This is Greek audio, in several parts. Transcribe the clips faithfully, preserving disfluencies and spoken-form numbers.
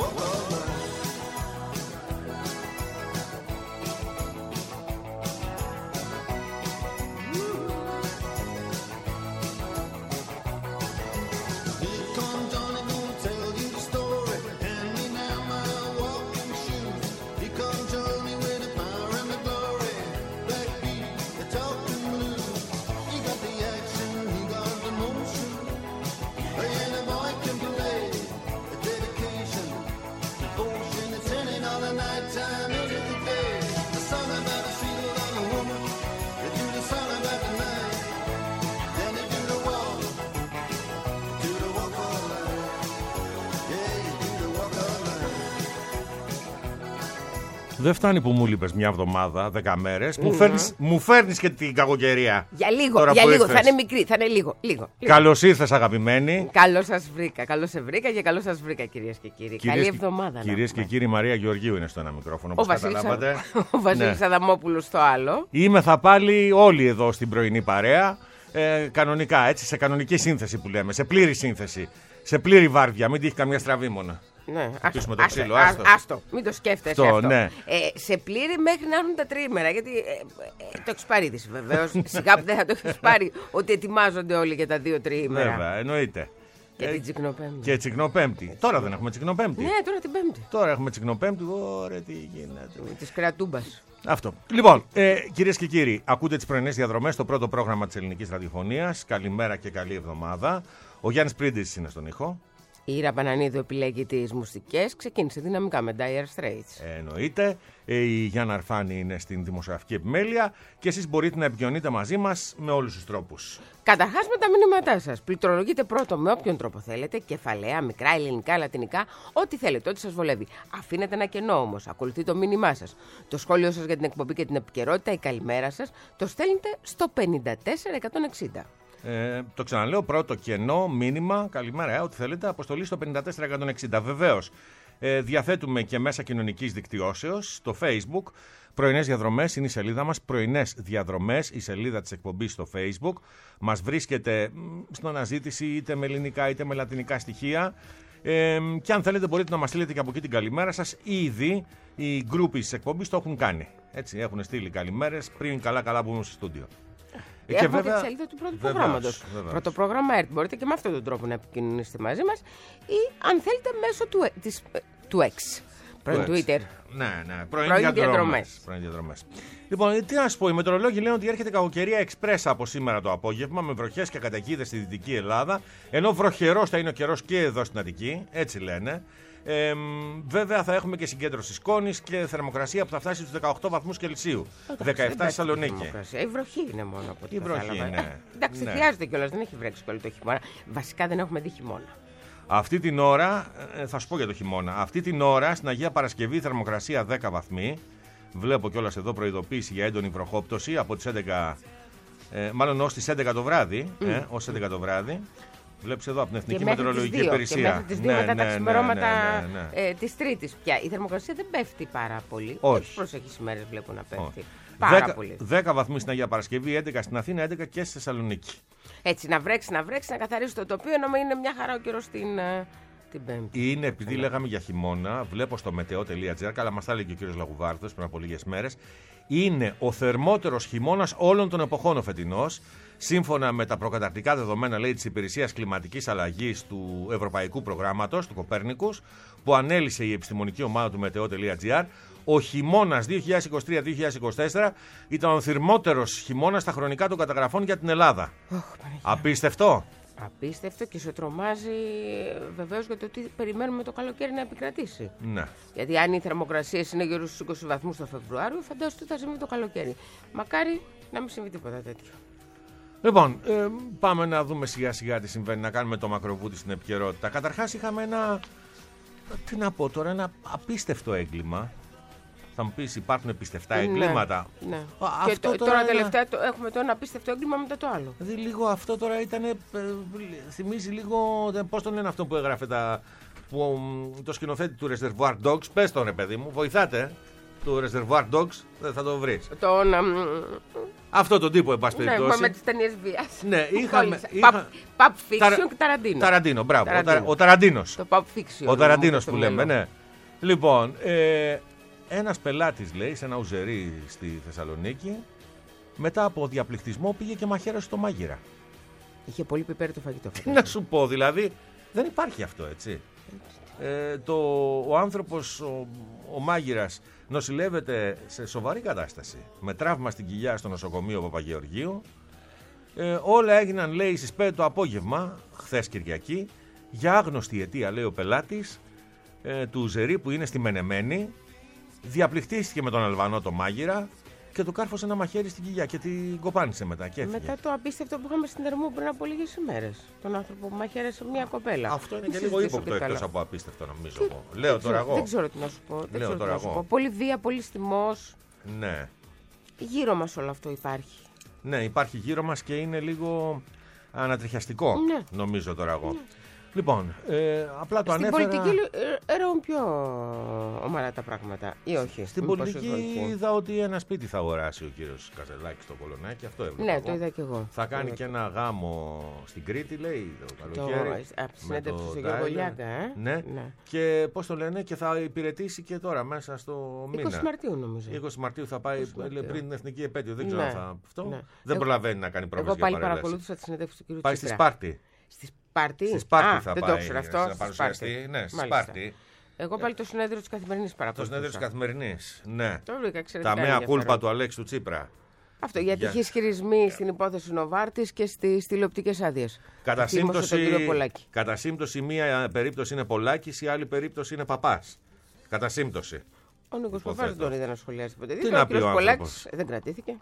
Δεν φτάνει που μου λείπες μια εβδομάδα, δέκα μέρες. Mm-hmm. Μου φέρνεις, μου φέρνεις και την κακοκαιρία. Για λίγο, για λίγο. Θα είναι μικρή, θα είναι λίγο. λίγο, λίγο. Καλώς ήρθες, αγαπημένη. Καλώς σας βρήκα. Καλώς σε βρήκα και καλώς σας βρήκα, κυρίες και κύριοι. Κυρίες Καλή εβδομάδα. Κυρίες και κύριοι, Μαρία Γεωργίου είναι στο ένα μικρόφωνο. Όπως καταλάβατε. Ο Βασίλης ναι. Αδαμόπουλος στο άλλο. Είμαι θα πάλι όλοι εδώ στην πρωινή παρέα. Ε, κανονικά, έτσι, σε κανονική σύνθεση που λέμε. Σε πλήρη σύνθεση. Σε πλήρη βάρδια. Μην τύχει καμία στραβήμωνα. Ναι, άστο, το ξύλο, άστο. Άστο, άστο, μην το σκέφτεσαι αυτό. αυτό. Ναι. Ε, σε πλήρη μέχρι να έρθουν τα τρίμερα, γιατί ε, ε, το έχεις πάρει εσύ βεβαίως. Σιγά που δεν θα το έχεις πάρει ότι ετοιμάζονται όλοι για τα δύο τρίμερα. Βέβαια, εννοείται. Και ε, την Τσικνοπέμπτη. Και Τσικνοπέμπτη. Τώρα δεν έχουμε Τσικνοπέμπτη. Ναι, τώρα την Πέμπτη. Τώρα έχουμε Τσικνοπέμπτη. Ωραία, τι γίνεται. Τη κρατούμπας. Αυτό. Λοιπόν, ε, κυρίες και κύριοι, ακούτε τις πρωινές διαδρομές, το πρώτο πρόγραμμα της ελληνικής ραδιοφωνίας. Καλημέρα και καλή εβδομάδα. Ο Γιάννης Πρίντης είναι στον ήχο. Η Ήρα Πανανίδου επιλέγει τις μουσικές, ξεκίνησε δυναμικά με Dire Straits. Ε, εννοείται. Ε, η Γιάννα Αρφάνη είναι στην δημοσιογραφική επιμέλεια και εσείς μπορείτε να επικοινωνείτε μαζί μας με όλους τους τρόπους. Καταρχάς με τα μηνύματά σας. Πληκτρολογείτε πρώτο με όποιον τρόπο θέλετε, κεφαλαία, μικρά, ελληνικά, λατινικά, ό,τι θέλετε, ό,τι σας βολεύει. Αφήνετε ένα κενό όμως, ακολουθεί το μήνυμά σας. Το σχόλιο σας για την εκπομπή και την επικαιρότητα, η καλημέρα σας, το στέλνετε στο πενήντα τέσσερα εκατόν εξήντα. Ε, το ξαναλέω, πρώτο κενό, μήνυμα, καλημέρα, ε, ό,τι θέλετε, αποστολή στο πενήντα τέσσερα εκατόν εξήντα. Βεβαίως, ε, διαθέτουμε και μέσα κοινωνικής δικτυώσεως, στο Facebook. Πρωινές διαδρομές είναι η σελίδα μας. Πρωινές διαδρομές, η σελίδα της εκπομπής στο Facebook. Μας βρίσκεται στην αναζήτηση είτε με ελληνικά είτε με λατινικά στοιχεία. Ε, και αν θέλετε, μπορείτε να μας στείλετε και από εκεί την καλημέρα σας. Ήδη οι γκρούποι της εκπομπής το έχουν κάνει. Έτσι, έχουν στείλει καλημέρες πριν καλά-καλά μπουν στο στούντιο. Και έχουμε βέβαια... και τη σελίδα του πρώτου προγράμματος. Πρώτο πρόγραμμα ΕΡΤ. Μπορείτε και με αυτόν τον τρόπο να επικοινωνήσετε μαζί μας ή αν θέλετε μέσω του, της, του X. Πρώην Twitter. Ναι, ναι. Πρώην διαδρομές. Λοιπόν, τι να σου πω, οι μετεωρολόγοι λένε ότι έρχεται κακοκαιρία εξπρέσα από σήμερα το απόγευμα με βροχές και καταιγίδες στη Δυτική Ελλάδα. Ενώ βροχερός θα είναι ο καιρός και εδώ στην Αττική. Έτσι λένε. Ε, βέβαια θα έχουμε και συγκέντρωση σκόνης και θερμοκρασία που θα φτάσει στους δεκαοκτώ βαθμούς Κελσίου. δεκαεπτά στη Θεσσαλονίκη. Η βροχή είναι μόνο από ό,τι κατάλαβα. Ναι. Εντάξει, ναι. Χρειάζεται κιόλας, δεν έχει βρέξει πολύ το χειμώνα. Βασικά δεν έχουμε δει χειμώνα. Αυτή την ώρα, θα σου πω για το χειμώνα. Αυτή την ώρα στην Αγία Παρασκευή θερμοκρασία δέκα βαθμοί. Βλέπω κιόλας εδώ προειδοποίηση για έντονη βροχόπτωση από τις έντεκα, ε, μάλλον ως τις έντεκα το βράδυ. Mm. Ε, ως έντεκα το βράδυ. Βλέπεις εδώ από την Εθνική Μετεωρολογική Υπηρεσία. Και μέχρι τις δύο ναι, μετά ναι, τα ξημερώματα ναι, ναι, ναι, ναι. ε, της Τρίτης πια. Η θερμοκρασία δεν πέφτει πάρα πολύ. Όχι. Προσεχείς ημέρες βλέπω να πέφτει. Όχι. Πάρα δέκα, πολύ. δέκα βαθμοί στην Αγία Παρασκευή, έντεκα στην Αθήνα, έντεκα και στη Θεσσαλονίκη. Έτσι, να βρέξει, να βρέξει, να καθαρίσει το τοπίο, ενώ είναι μια χαρά ο καιρός την, την Πέμπτη. Είναι επειδή λέγαμε για χειμώνα, βλέπω στο μετεό τελεία τζι άρ, αλλά μας τα έλεγε και ο κύριος Λαγουβάρδος πριν από λίγες μέρες. Είναι ο θερμότερος χειμώνας όλων των εποχών ο φετινός. Σύμφωνα με τα προκαταρκτικά δεδομένα, λέει, της Υπηρεσίας Κλιματικής Αλλαγής του Ευρωπαϊκού Προγράμματος, του Κοπέρνικους, που ανέλησε η επιστημονική ομάδα του μετεό τελεία τζι άρ, ο χειμώνας δύο χιλιάδες είκοσι τρία δύο χιλιάδες είκοσι τέσσερα ήταν ο θερμότερος χειμώνας στα χρονικά των καταγραφών για την Ελλάδα. Oh, απίστευτο. Απίστευτο και σε τρομάζει βεβαίως για το ότι περιμένουμε το καλοκαίρι να επικρατήσει. Ναι. Γιατί αν οι θερμοκρασίες είναι γύρω στους είκοσι βαθμούς το Φεβρουάριο, φαντάζομαι ότι θα συμβεί το καλοκαίρι. Μακάρι να μην συμβεί τίποτα τέτοιο. Λοιπόν, ε, πάμε να δούμε σιγά σιγά τι συμβαίνει, να κάνουμε το μακροβούτι στην επικαιρότητα. Καταρχάς είχαμε ένα, τι να πω τώρα, ένα απίστευτο έγκλημα. Θα μου πεις, υπάρχουν πιστευτά εγκλήματα. Ναι, ναι. Α, και το, τώρα, τώρα τελευταία το, έχουμε το ένα απίστευτο έγκλημα μετά το άλλο. Δηλαδή λίγο αυτό τώρα ήταν, ε, θυμίζει λίγο, πώς τον λένε αυτό που έγραφε τα, που, το σκηνοθέτη του Reservoir Dogs. Πες τον ρε παιδί μου, βοηθάτε. του Reservoir Dogs, δεν θα το βρεις. Τον. Αυτό τον τύπο, εν πάση περιπτώσει. Ναι, με τις ταινίες βίας. Ναι, είχαμε. Pulp Fiction και Ταραντίνο. Ταραντίνο, μπράβο. Ο Ταραντίνος. Το Pulp Fiction. Ο Ταραντίνος που λέμε, ναι. Λοιπόν, ε, ένας πελάτης, λέει, σε ένα ουζερί στη Θεσσαλονίκη, μετά από διαπληκτισμό πήγε και μαχαίρωσε το μάγειρα. Είχε πολύ πιπέρι το φαγητό. Τι να σου πω, δηλαδή, δεν υπάρχει αυτό, έτσι. Ε, το, ο άνθρωπος, ο, ο μάγειρας, νοσηλεύεται σε σοβαρή κατάσταση. Με τραύμα στην κοιλιά στο νοσοκομείο Παπαγεωργίου. Ε, όλα έγιναν, λέει, στις πέντε το απόγευμα, χθες Κυριακή, για άγνωστη αιτία, λέει ο πελάτης, ε, του ουζερί που είναι στη Μενεμένη. Διαπληκτίστηκε με τον Αλβανό το μάγειρα και του κάρφωσε ένα μαχαίρι στην κοιλιά και την κοπάνισε μετά. Και μετά το απίστευτο που είχαμε στην Ερμού πριν από λίγες ημέρες. Τον άνθρωπο που μαχαίρεσε μια κοπέλα. Αυτό είναι και λίγο ύποπτο εκτός από απίστευτο, νομίζω και... εγώ. Λέω τώρα εγώ. Δεν ξέρω τι να σου πω. Δεν Λέω ξέρω τώρα τι να σου εγώ. πω. Πολύ βία, πολύ θυμός. Ναι. Γύρω μας όλο αυτό υπάρχει. Ναι, υπάρχει γύρω μας και είναι λίγο ανατριχιαστικό, ναι. νομίζω τώρα εγώ. Ναι. Λοιπόν, ε, απλά το Στην ανέφερα... Στην πολιτική έρεουν πιο ομαλά τα πράγματα, ή όχι? Στην πολιτική είδα ότι ένα σπίτι θα αγοράσει ο κύριος Κασελάκης στο Πολωνάκι, αυτό έβλεπα. Ναι, εγώ. το είδα και εγώ. Θα κάνει και ένα γάμο στην Κρήτη, λέει, το καλοκαίρι. Από τη συνέντευξη του Γιώργο Λιάγκα, ε. Ναι. ναι. Και πώς το λένε, και θα υπηρετήσει και τώρα μέσα στο μήνα. είκοσι Μαρτίου νομίζω. είκοσι Μαρτίου θα πάει πριν την εθνική επέτειο, δεν ξέρω αν θα... Αυτό δεν προλαβαίνει να κάνει πρόβλημα. Εγώ πάλι παρακολούθησα τη συνέντευξη του κύριου Τσίπρα. Πάει στη Σπάρτη. Σπάρτη. Στη Σπάρτη Α, θα δεν πάει. Το ξέρω αυτό. Θα παρουσιαστεί. Ναι, στη Σπάρτη. Εγώ πάλι το συνέδριο της Καθημερινής παρακολουθούσα. Το συνέδριο της Καθημερινής. Ναι. Το βρήκα εξαιρετικά. Τα μέα κούλπα του Αλέξη του Τσίπρα. Αυτό για τυχή ισχυρισμοί στην υπόθεση Νοβάρτης και στις τηλεοπτικές άδειες. Κατά σύμπτωση, κατά σύμπτωση, μία περίπτωση είναι Πολάκης, η άλλη περίπτωση είναι Παπάς. Κατά σύμπτωση. Ο Νίκος Παπάς δεν τον είδε να σχολιάσει ποτέ. Τι να πει ο Πολάκης δεν κρατήθηκε.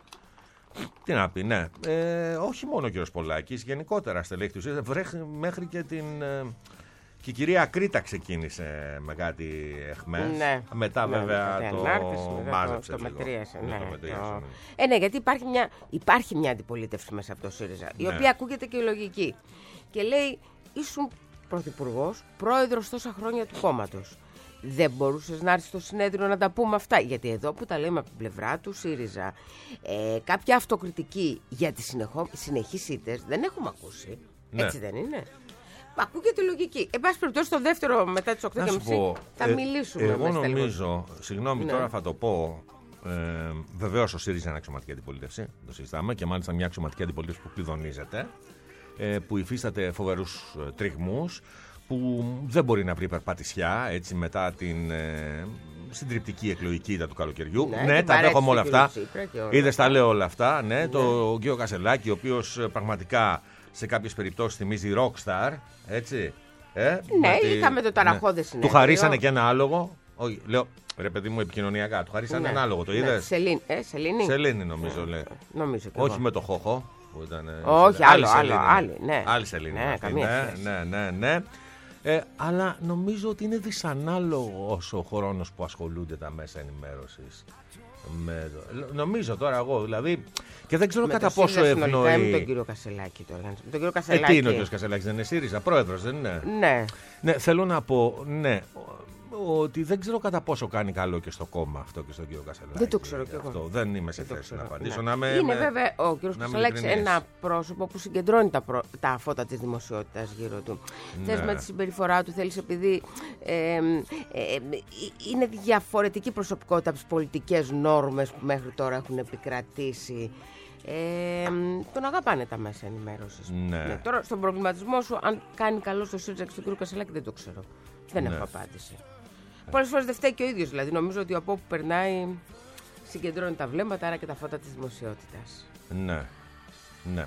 Τι να πει, ναι. Ε, όχι μόνο ο κύριος Πολάκης, γενικότερα στελέχη του ΣΥΡΙΖΑ, μέχρι και την. Ε, και η κυρία Κρήτα ξεκίνησε με κάτι εχμές. Ναι. Μετά ναι, βέβαια ναι, το ναι, μάζεψε. Το, το μετρίασε. Ναι, το μετρίασε το... ναι. Ε, ναι, γιατί υπάρχει μια, υπάρχει μια αντιπολίτευση μέσα από το ΣΥΡΙΖΑ, η ναι. οποία ακούγεται και λογική. Και λέει, ήσουν πρωθυπουργός, πρόεδρος τόσα χρόνια του κόμματος. Δεν μπορούσες να έρθεις στο συνέδριο να τα πούμε αυτά? Γιατί εδώ που τα λέμε από την πλευρά του ΣΥΡΙΖΑ, ε, κάποια αυτοκριτική για τις συνεχώ... συνεχείς ήττες δεν έχουμε ακούσει. Ναι. Έτσι δεν είναι? Ακούγεται λογική. Εν πάση περιπτώσει, το δεύτερο μετά τις οκτώ και μισή θα ε, μιλήσουμε. Εγώ νομίζω, συγγνώμη ναι. τώρα θα το πω, ε, βεβαίως ο ΣΥΡΙΖΑ είναι αξιωματική αντιπολίτευση, το συζητάμε, και μάλιστα μια αξιωματική αντιπολίτευση που κλειδονίζεται, ε, που υφίσταται φοβερούς ε, τριγμούς, που δεν μπορεί να βρει περπατησιά έτσι μετά την ε, συντριπτική εκλογική ήττα του καλοκαιριού. Ναι, ναι τα δέχομαι όλα αυτά. Είδες, τα λέω όλα αυτά. Ναι, ναι. Το κύριο Κασελάκη, ο οποίος πραγματικά σε κάποιες περιπτώσεις θυμίζει rockstar, έτσι. Ε, ναι, τη... είχαμε το ταραχώδες συνέδριο. Του χαρίσανε και ένα άλογο. Όχι, λέω, ρε παιδί μου, επικοινωνιακά. Του χαρίσανε ναι. ένα άλογο, το είδες? Ναι. Σελήνη, ε, Σελήνη. Σελήνη νομίζω, λέει. Νομίζω και όχι εγώ. με το χόχο. Που ήταν, όχι, άλλο, άλλο, άλλη, ναι. Άλλη Σελήνη. Ναι, καμία ναι, ναι, ναι, ναι. Ε, αλλά νομίζω ότι είναι δυσανάλογος ο χρόνος που ασχολούνται τα μέσα ενημέρωσης. Με... Νομίζω τώρα εγώ, δηλαδή. Και δεν ξέρω με κατά πόσο ευνοεί. Με τον κύριο Κασελάκη τώρα. Με τον κύριο Κασελάκη. Ε, τι είναι ο κύριος Κασελάκης, δεν είναι ΣΥΡΙΖΑ, πρόεδρος, δεν είναι? Ναι. Ναι, θέλω να πω, ναι, ότι δεν ξέρω κατά πόσο κάνει καλό και στο κόμμα αυτό και στον κύριο Κασελάκη. Δεν το ξέρω κι εγώ. Αυτό. Δεν είμαι σε θέση να απαντήσω. Ναι. Να με, είναι με... βέβαια ο κύριος Κασελάκης ένα πρόσωπο που συγκεντρώνει τα, προ... τα φώτα της δημοσιότητας γύρω του. Ναι. Θες με τη συμπεριφορά του, θέλεις επειδή ε, ε, ε, είναι διαφορετική προσωπικότητα από τις πολιτικές νόρμες που μέχρι τώρα έχουν επικρατήσει. Ε, τον αγαπάνε τα μέσα ενημέρωσης. Ναι. Ναι. Τώρα στον προβληματισμό σου, αν κάνει καλό στο ΣΥΡΙΖΑ και στον κύριο Κασελάκη, δεν το ξέρω. Δεν ναι. έχω απάντηση. Πολλές φορές δεν φταίει και ο ίδιος, δηλαδή. Νομίζω ότι από όπου περνάει συγκεντρώνει τα βλέμματα, άρα και τα φώτα της δημοσιότητας. Ναι. ναι.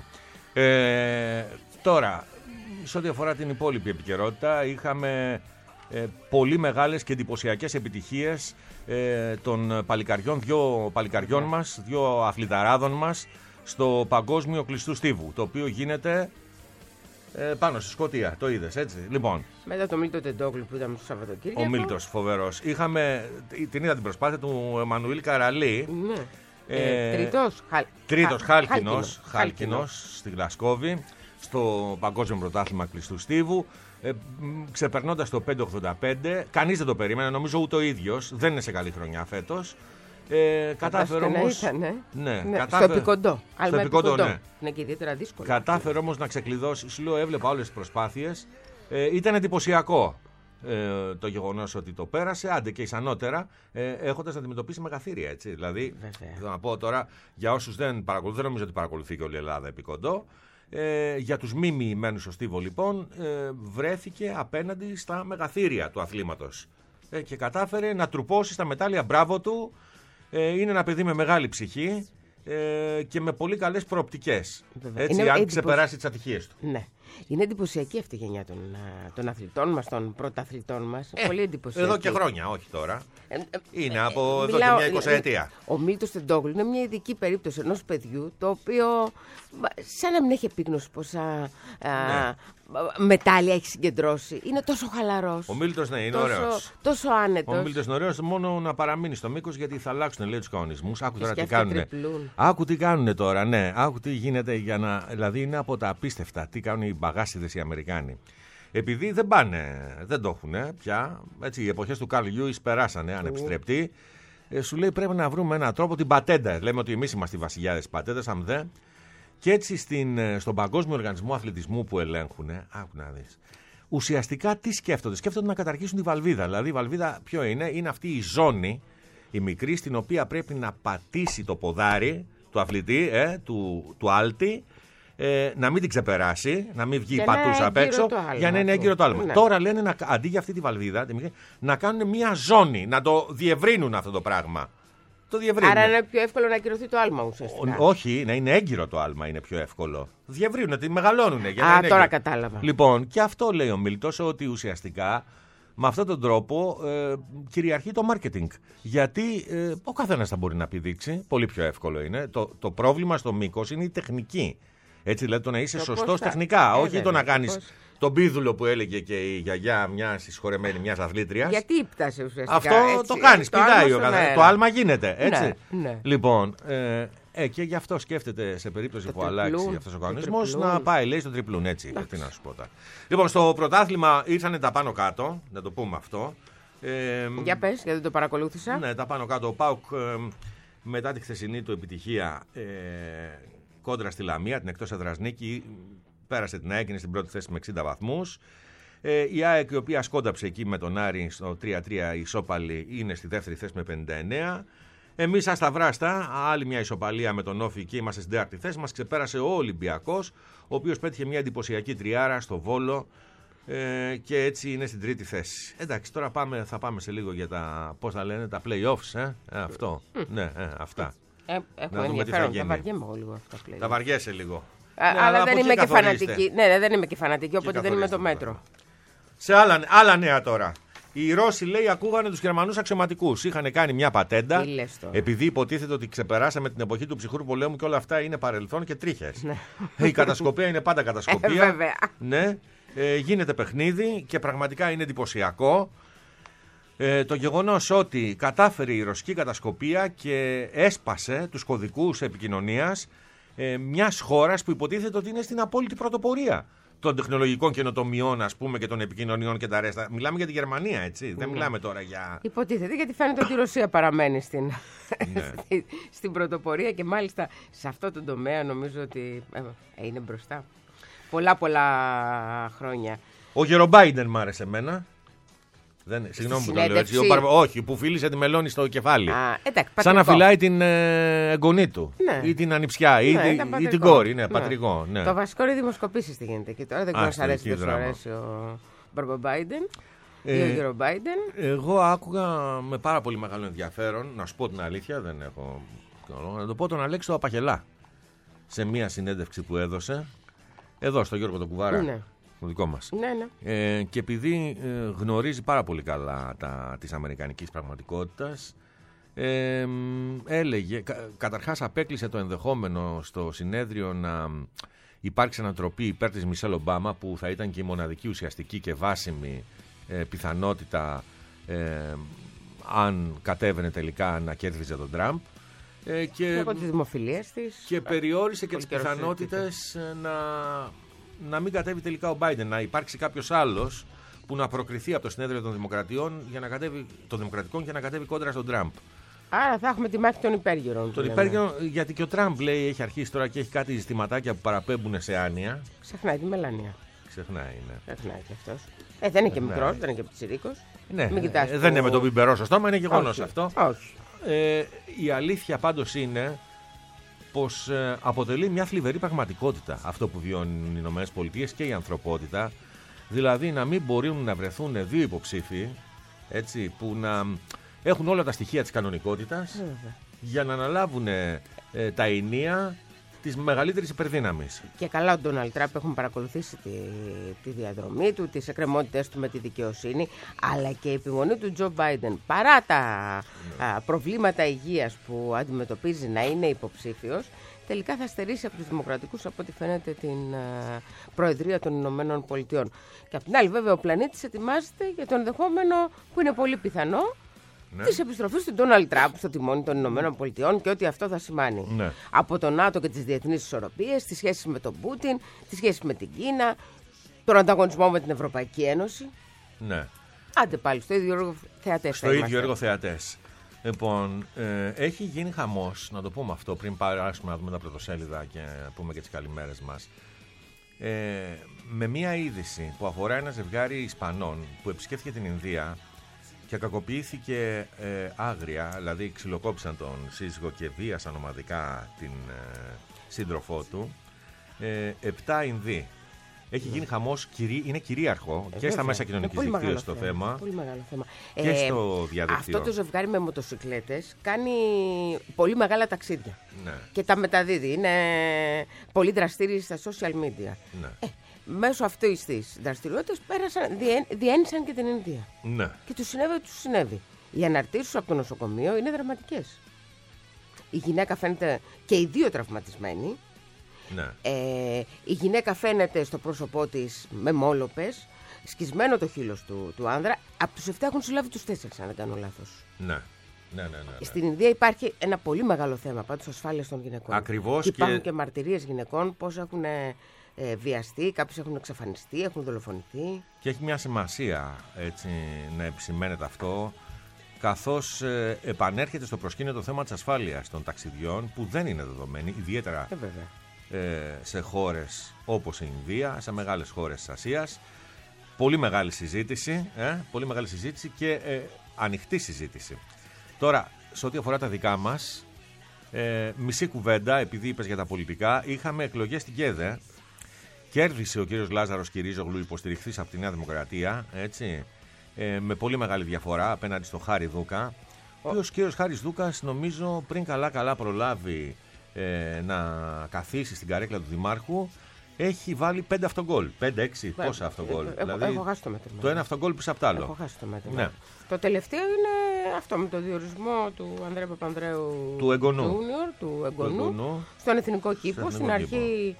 Ε, τώρα, σε ό,τι αφορά την υπόλοιπη επικαιρότητα, είχαμε ε, πολύ μεγάλες και εντυπωσιακές επιτυχίες ε, των παλικαριών, δύο παλικαριών ναι. μας, δύο αθληταράδων μας, στο Παγκόσμιο Κλειστού Στίβου, το οποίο γίνεται ε, πάνω στη Σκωτία. Το είδες, έτσι. Λοιπόν, μετά το Μίλτο Τεντόγλου που είδαμε στο Σαββατοκύριακο. Ο Μίλτος, φοβερός. Είχαμε, την είδα την προσπάθεια του Εμμανουήλ Καραλή. Ναι. Ε, ε, τρίτος, χαλ... τρίτος χα... χάλκινος, χάλκινος, χάλκινος στη Γλασκόβη, στο Παγκόσμιο Πρωτάθλημα Κλειστού Στίβου. Ε, ξεπερνώντας το πέντε ογδόντα πέντε, κανείς δεν το περίμενε, νομίζω ούτε ο ίδιος, δεν είναι σε καλή χρονιά φέτος. Ε, κατάφερε όμως. Ήταν, ε? Ναι, ναι. κατάφερε... Στο επικοντό. Στο επικοντό, ναι. Είναι και ιδιαίτερα δύσκολο. Κατάφερε όμως να ξεκλειδώσει. Σου λέω, έβλεπα όλες τις προσπάθειες. Ε, ήταν εντυπωσιακό ε, το γεγονός ότι το πέρασε, άντε και ισανότερα, ε, έχοντας να αντιμετωπίσει μεγαθύρια. Έτσι. Δηλαδή, θέλω να πω τώρα, για όσους δεν παρακολουθούν, δεν νομίζω ότι παρακολουθεί και όλη η Ελλάδα επικοντό. Ε, για τους μη μοιημένους στο Στίβο, λοιπόν, ε, βρέθηκε απέναντι στα μεγαθύρια του αθλήματος. Ε, και κατάφερε να τρουπώσει στα μετάλλια. Μπράβο του. Ε, είναι ένα παιδί με μεγάλη ψυχή ε, και με πολύ καλές προοπτικές. Έτσι, είναι, αν εντυπωσ... ξεπεράσει τις ατυχίες του. Ναι. Είναι εντυπωσιακή αυτή η γενιά των, των αθλητών μας, των πρωταθλητών μας. Ε, πολύ εντυπωσιακή. Εδώ και χρόνια, όχι τώρα. Ε, ε, είναι από ε, εδώ μιλάω, και μια εικοσαετία. Ο Μίλτος Τεντόγλου είναι μια ειδική περίπτωση ενός παιδιού το οποίο σαν να μην έχει επίγνωση πόσα ναι. μετάλλια έχει συγκεντρώσει. Είναι τόσο χαλαρός. Ο Μίλτος ναι, είναι τόσο, ωραίος. Τόσο άνετος. Ο Μίλτος είναι ωραίος, μόνο να παραμείνει στο μήκος γιατί θα αλλάξουν, λέει, τους κανονισμούς. Άκου τώρα τι κάνουνε. Άκου τι κάνουνε τώρα, ναι. Άκου τι γίνεται για να. Δηλαδή είναι από τα απίστευτα. Τι κάνουν οι μπαγάσιδες οι Αμερικάνοι. Επειδή δεν πάνε, δεν το έχουν πια. Έτσι, οι εποχές του Καρλ Λιούις περάσανε ανεπιστρεπτοί. Ε, σου λέει πρέπει να βρούμε έναν τρόπο, την πατέντα. Λέμε ότι εμείς είμαστε οι βασιλιάδες πατέντας, αν δε. Και έτσι στην, στον Παγκόσμιο Οργανισμό Αθλητισμού που ελέγχουν, άκου να δεις, ουσιαστικά τι σκέφτονται. Σκέφτονται να καταργήσουν τη βαλβίδα. Δηλαδή η βαλβίδα ποιο είναι, είναι αυτή η ζώνη, η μικρή, στην οποία πρέπει να πατήσει το ποδάρι του αθλητή, ε, του, του άλτη, ε, να μην την ξεπεράσει, να μην βγει πατούσα απ' έξω, για να είναι έγκυρο το άλμα. Ναι. Τώρα λένε να, αντί για αυτή τη βαλβίδα, να κάνουν μια ζώνη, να το διευρύνουν αυτό το πράγμα. Το Άρα είναι πιο εύκολο να ακυρωθεί το άλμα ουσιαστικά. Ό, όχι, να είναι έγκυρο το άλμα είναι πιο εύκολο. Διευρύνουν, τη μεγαλώνουν. Για να Α, είναι τώρα έγκυρο. Κατάλαβα. Λοιπόν, και αυτό λέει ο Μίλτος, ότι ουσιαστικά με αυτόν τον τρόπο ε, κυριαρχεί το marketing. Γιατί ε, ο καθένας θα μπορεί να επιδείξει, πολύ πιο εύκολο είναι. Το, το πρόβλημα στο μήκος είναι η τεχνική. Έτσι δηλαδή το να είσαι σωστός θα... τεχνικά, ε, όχι βέβαια, το να κάνεις πώς... τον πίδουλο που έλεγε και η γιαγιά μια συσχωρεμένη μιας αθλήτριας. Γιατί ύπτασε ουσιαστικά. Αυτό έτσι, το κάνεις, πηδάει ο καθένας. Το άλμα γίνεται, έτσι. Ναι, ναι. Λοιπόν, ε, ε, και γι' αυτό σκέφτεται σε περίπτωση το που τριπλούν, αλλάξει αυτός ο κανονισμός να πάει, λέει, στο τριπλούν, έτσι. Τι να σου πω τώρα. Λοιπόν, στο πρωτάθλημα ήρθανε τα πάνω κάτω, να το πούμε αυτό. Ε, για πες, γιατί το παρακολούθησα. Ναι, τα πάνω κάτω. Ο ΠΑΟΚ ε, μετά τη χθεσινή του επιτυχία ε, κόντρα στη Λαμία, την εκτός έδρας νίκη, πέρασε την ΑΕΚ, είναι στην πρώτη θέση με εξήντα βαθμούς. Ε, η ΑΕΚ, η οποία σκόνταψε εκεί με τον Άρη στο τρία τρία ισόπαλη, είναι στη δεύτερη θέση με πενήντα εννέα. Εμείς ασταυράστα, άλλη μια ισοπαλία με τον Όφη και είμαστε στην τέταρτη θέση. Μας ξεπέρασε ο Ολυμπιακός, ο οποίος πέτυχε μια εντυπωσιακή τριάρα στο Βόλο ε, και έτσι είναι στην τρίτη θέση. Εντάξει, τώρα πάμε, θα πάμε σε λίγο για τα, πώς θα λένε, τα play-offs, ε? Ε, αυτό, ναι, ε, αυτά. Ε, έχω ενδιαφέρον, τα βαριέμαι λίγο αυτά. Τα βαριέσαι λίγο. Α, ναι, αλλά δεν είμαι και φανατική. Ναι, ναι, δεν είμαι και φανατική, οπότε δεν είμαι το μέτρο. Σε άλλα, άλλα νέα τώρα. Οι Ρώσοι, λέει, ακούγανε τους Γερμανούς αξιωματικούς. Είχαν κάνει μια πατέντα. Επειδή υποτίθεται ότι ξεπεράσαμε την εποχή του ψυχρού πολέμου και όλα αυτά είναι παρελθόν και τρίχες. Ναι. Η κατασκοπία είναι πάντα κατασκοπία. Ε, βέβαια. Ναι. Ε, γίνεται παιχνίδι και πραγματικά είναι εντυπωσιακό. Ε, το γεγονός ότι κατάφερε η ρωσική κατασκοπία και έσπασε τους κωδικούς επικοινωνίας ε, μιας χώρας που υποτίθεται ότι είναι στην απόλυτη πρωτοπορία των τεχνολογικών καινοτομιών, ας πούμε, και των επικοινωνιών και τα ρέστα. Μιλάμε για τη Γερμανία, έτσι. Mm. Δεν μιλάμε τώρα για. Υποτίθεται, γιατί φαίνεται ότι η Ρωσία παραμένει στην, ναι. στη, στην πρωτοπορία και μάλιστα σε αυτό το τομέα νομίζω ότι ε, είναι μπροστά. Πολλά πολλά χρόνια. Ο Γερομπάιντεν μ' άρεσε εμένα. Δεν, συγγνώμη που το λέω έτσι. Ο, όχι, που φίλησε τη μελώνη στο κεφάλι. Α, εντάξει, σαν να φυλάει την ε, εγγονή του. Ναι. Ή την ανιψιά. Ή, ναι, ή, ή την κόρη. Ναι, ναι. Πατρικό. Ναι. Το βασικό είναι δημοσκοπήσεις τι γίνεται. Και τώρα δεν ξέρω αν αρέσει, δεν σου αρέσει ο Μπάρμπα Μπάιντεν ή ο Γιώργο Μπάιντεν. Εγώ άκουγα με πάρα πολύ μεγάλο ενδιαφέρον, να σου πω την αλήθεια, δεν έχω. Να το πω τον Αλέξη το Απαχελά. Σε μία συνέντευξη που έδωσε. Εδώ στο Γιώργο τον Κουβάρα. Ναι. Το δικό μας. Ναι, ναι. Ε, και επειδή ε, γνωρίζει πάρα πολύ καλά τα, της αμερικανικής πραγματικότητας, ε, έλεγε, κα, καταρχάς απέκλεισε το ενδεχόμενο στο συνέδριο να υπάρξει ανατροπή υπέρ της Μισελ Ομπάμα, που θα ήταν και η μοναδική ουσιαστική και βάσιμη ε, πιθανότητα ε, αν κατέβαινε τελικά να κέρδιζε τον Τραμπ. Ε, και, από τις δημοφιλίες της. Και περιόρισε και τις πιθανότητες να... να μην κατέβει τελικά ο Biden, να υπάρξει κάποιος άλλος που να προκριθεί από το συνέδριο των Δημοκρατιών για να κατέβει, των Δημοκρατικών για να κατέβει κόντρα στον Τραμπ. Άρα θα έχουμε τη μάχη των υπέργυρων. Των υπέργυρων, γιατί και ο Τραμπ λέει έχει αρχίσει τώρα και έχει κάτι ζητηματάκια που παραπέμπουν σε άνοια. Ξεχνάει τη Μελανία. Ξεχνάει, ναι. Ξεχνάει και αυτός. Ε, δεν είναι και μικρός, δεν είναι και πιτσιρίκος. Ναι, Μην ε, δεν είναι με τον πιμπερό στο στόμα, είναι γεγονός αυτό. Όχι. Ε, η αλήθεια πάντως είναι πως ε, αποτελεί μια θλιβερή πραγματικότητα αυτό που βιώνουν οι Ηνωμένες Πολιτείες και η ανθρωπότητα. Δηλαδή να μην μπορούν να βρεθούν δύο υποψήφοι, έτσι, που να έχουν όλα τα στοιχεία της κανονικότητας Βέβαια. για να αναλάβουν ε, τα ενία της μεγαλύτερης υπερδύναμης. Και καλά ο Ντόναλντ Τραμπ, έχουμε παρακολουθήσει τη, τη διαδρομή του, τις εκκρεμότητες του με τη δικαιοσύνη, αλλά και η επιμονή του Τζο Μπάιντεν, παρά τα α, προβλήματα υγείας που αντιμετωπίζει να είναι υποψήφιος, τελικά θα στερήσει από τους δημοκρατικούς, από ό,τι φαίνεται, την α, Προεδρία των Ηνωμένων Πολιτειών. Και απ' την άλλη, βέβαια, ο πλανήτης ετοιμάζεται για το ενδεχόμενο, που είναι πολύ πιθανό, ναι, της επιστροφής του Ντόναλντ Τραμπ στο τιμόνι των Ηνωμένων Πολιτειών και ό,τι αυτό θα σημάνει. Ναι. Από το ΝΑΤΟ και τις διεθνείς ισορροπίες, τις σχέσεις με τον Πούτιν, τις σχέσεις με την Κίνα, τον ανταγωνισμό με την Ευρωπαϊκή Ένωση. Ναι. Άντε πάλι, στο ίδιο έργο θεατές. Στο ίδιο έργο θεατές. Λοιπόν, ε, έχει γίνει χαμός, να το πούμε αυτό, πριν παράσουμε να δούμε τα πρωτοσέλιδα και να πούμε και τις καλημέρες μας. Ε, με μία είδηση που αφορά ένα ζευγάρι Ισπανών που επισκέφθηκε την Ινδία και κακοποιήθηκε ε, άγρια, δηλαδή ξυλοκόπησαν τον σύζυγο και βίασαν ομαδικά την ε, σύντροφό του, ε, επτά Ινδοί. Έχει γίνει χαμός, είναι κυρίαρχο ε, και στα μέσα κοινωνικής δικτύωσης το θέμα, θέμα. Πολύ μεγάλο θέμα. Και ε, στο διαδικτύο. Αυτό το ζευγάρι με μοτοσυκλέτες κάνει πολύ μεγάλα ταξίδια. Ναι. Και τα μεταδίδει. Είναι πολύ δραστήριοι στα social media. Ναι. Ε, μέσω αυτής της δραστηριότητας πέρασαν, διέ, διένυσαν και την Ινδία. Ναι. Και τους συνέβη, τους συνέβη. Οι αναρτήσεις από το νοσοκομείο είναι δραματικές. Η γυναίκα φαίνεται και οι δύο τραυματισμένοι. Ναι. Ε, η γυναίκα φαίνεται στο πρόσωπό της με μόλοπες, σκισμένο το χείλος του, του άνδρα. Από τους επτά έχουν συλλάβει τους τέσσερις, αν δεν κάνω λάθος. Ναι. Ναι, ναι, ναι, ναι. Στην Ινδία υπάρχει ένα πολύ μεγάλο θέμα πάντως ασφάλειας των γυναικών. Ακριβώς. Υπάρχουν και, και μαρτυρίες γυναικών πώς έχουν ε, βιαστεί, κάποιοι έχουν εξαφανιστεί, έχουν δολοφονηθεί. Και έχει μια σημασία, έτσι, να επισημαίνεται αυτό, καθώς ε, επανέρχεται στο προσκήνιο το θέμα της ασφάλειας των ταξιδιών, που δεν είναι δεδομένη, ιδιαίτερα ε, ε, σε χώρες όπως η Ινδία, σε μεγάλες χώρες της Ασίας. Πολύ μεγάλη συζήτηση, ε, πολύ μεγάλη συζήτηση και ε, ανοιχτή συζήτηση. Τώρα, σε ό,τι αφορά τα δικά μας, ε, μισή κουβέντα, επειδή είπες για τα πολιτικά, είχαμε εκλογές στην ΚΕΔΕ. Κέρδισε ο κύριος Λάζαρος Κυρίζογλου, υποστηριχθής από τη Νέα Δημοκρατία, έτσι, ε, με πολύ μεγάλη διαφορά απέναντι στον Χάρη Δούκα. Ο οποίος κύριος Χάρης Δούκας, νομίζω, πριν καλά-καλά προλάβει ε, να καθίσει στην καρέκλα του Δημάρχου, έχει βάλει πέντε αυτογκόλ. Πέντε έξι, πόσα αυτογκόλ. Έχω, δηλαδή, έχω χάσει το μέτρημα. Το ένα αυτογκόλ πίσω απ' τ' άλλο. Έχω χάσει το μέτρημα. Ναι. Το τελευταίο είναι αυτό με το διορισμό του Ανδρέα Παπανδρέου του Εγγονού, Junior, του Εγγονού, στον Εθνικό Κήπο. Στην αρχή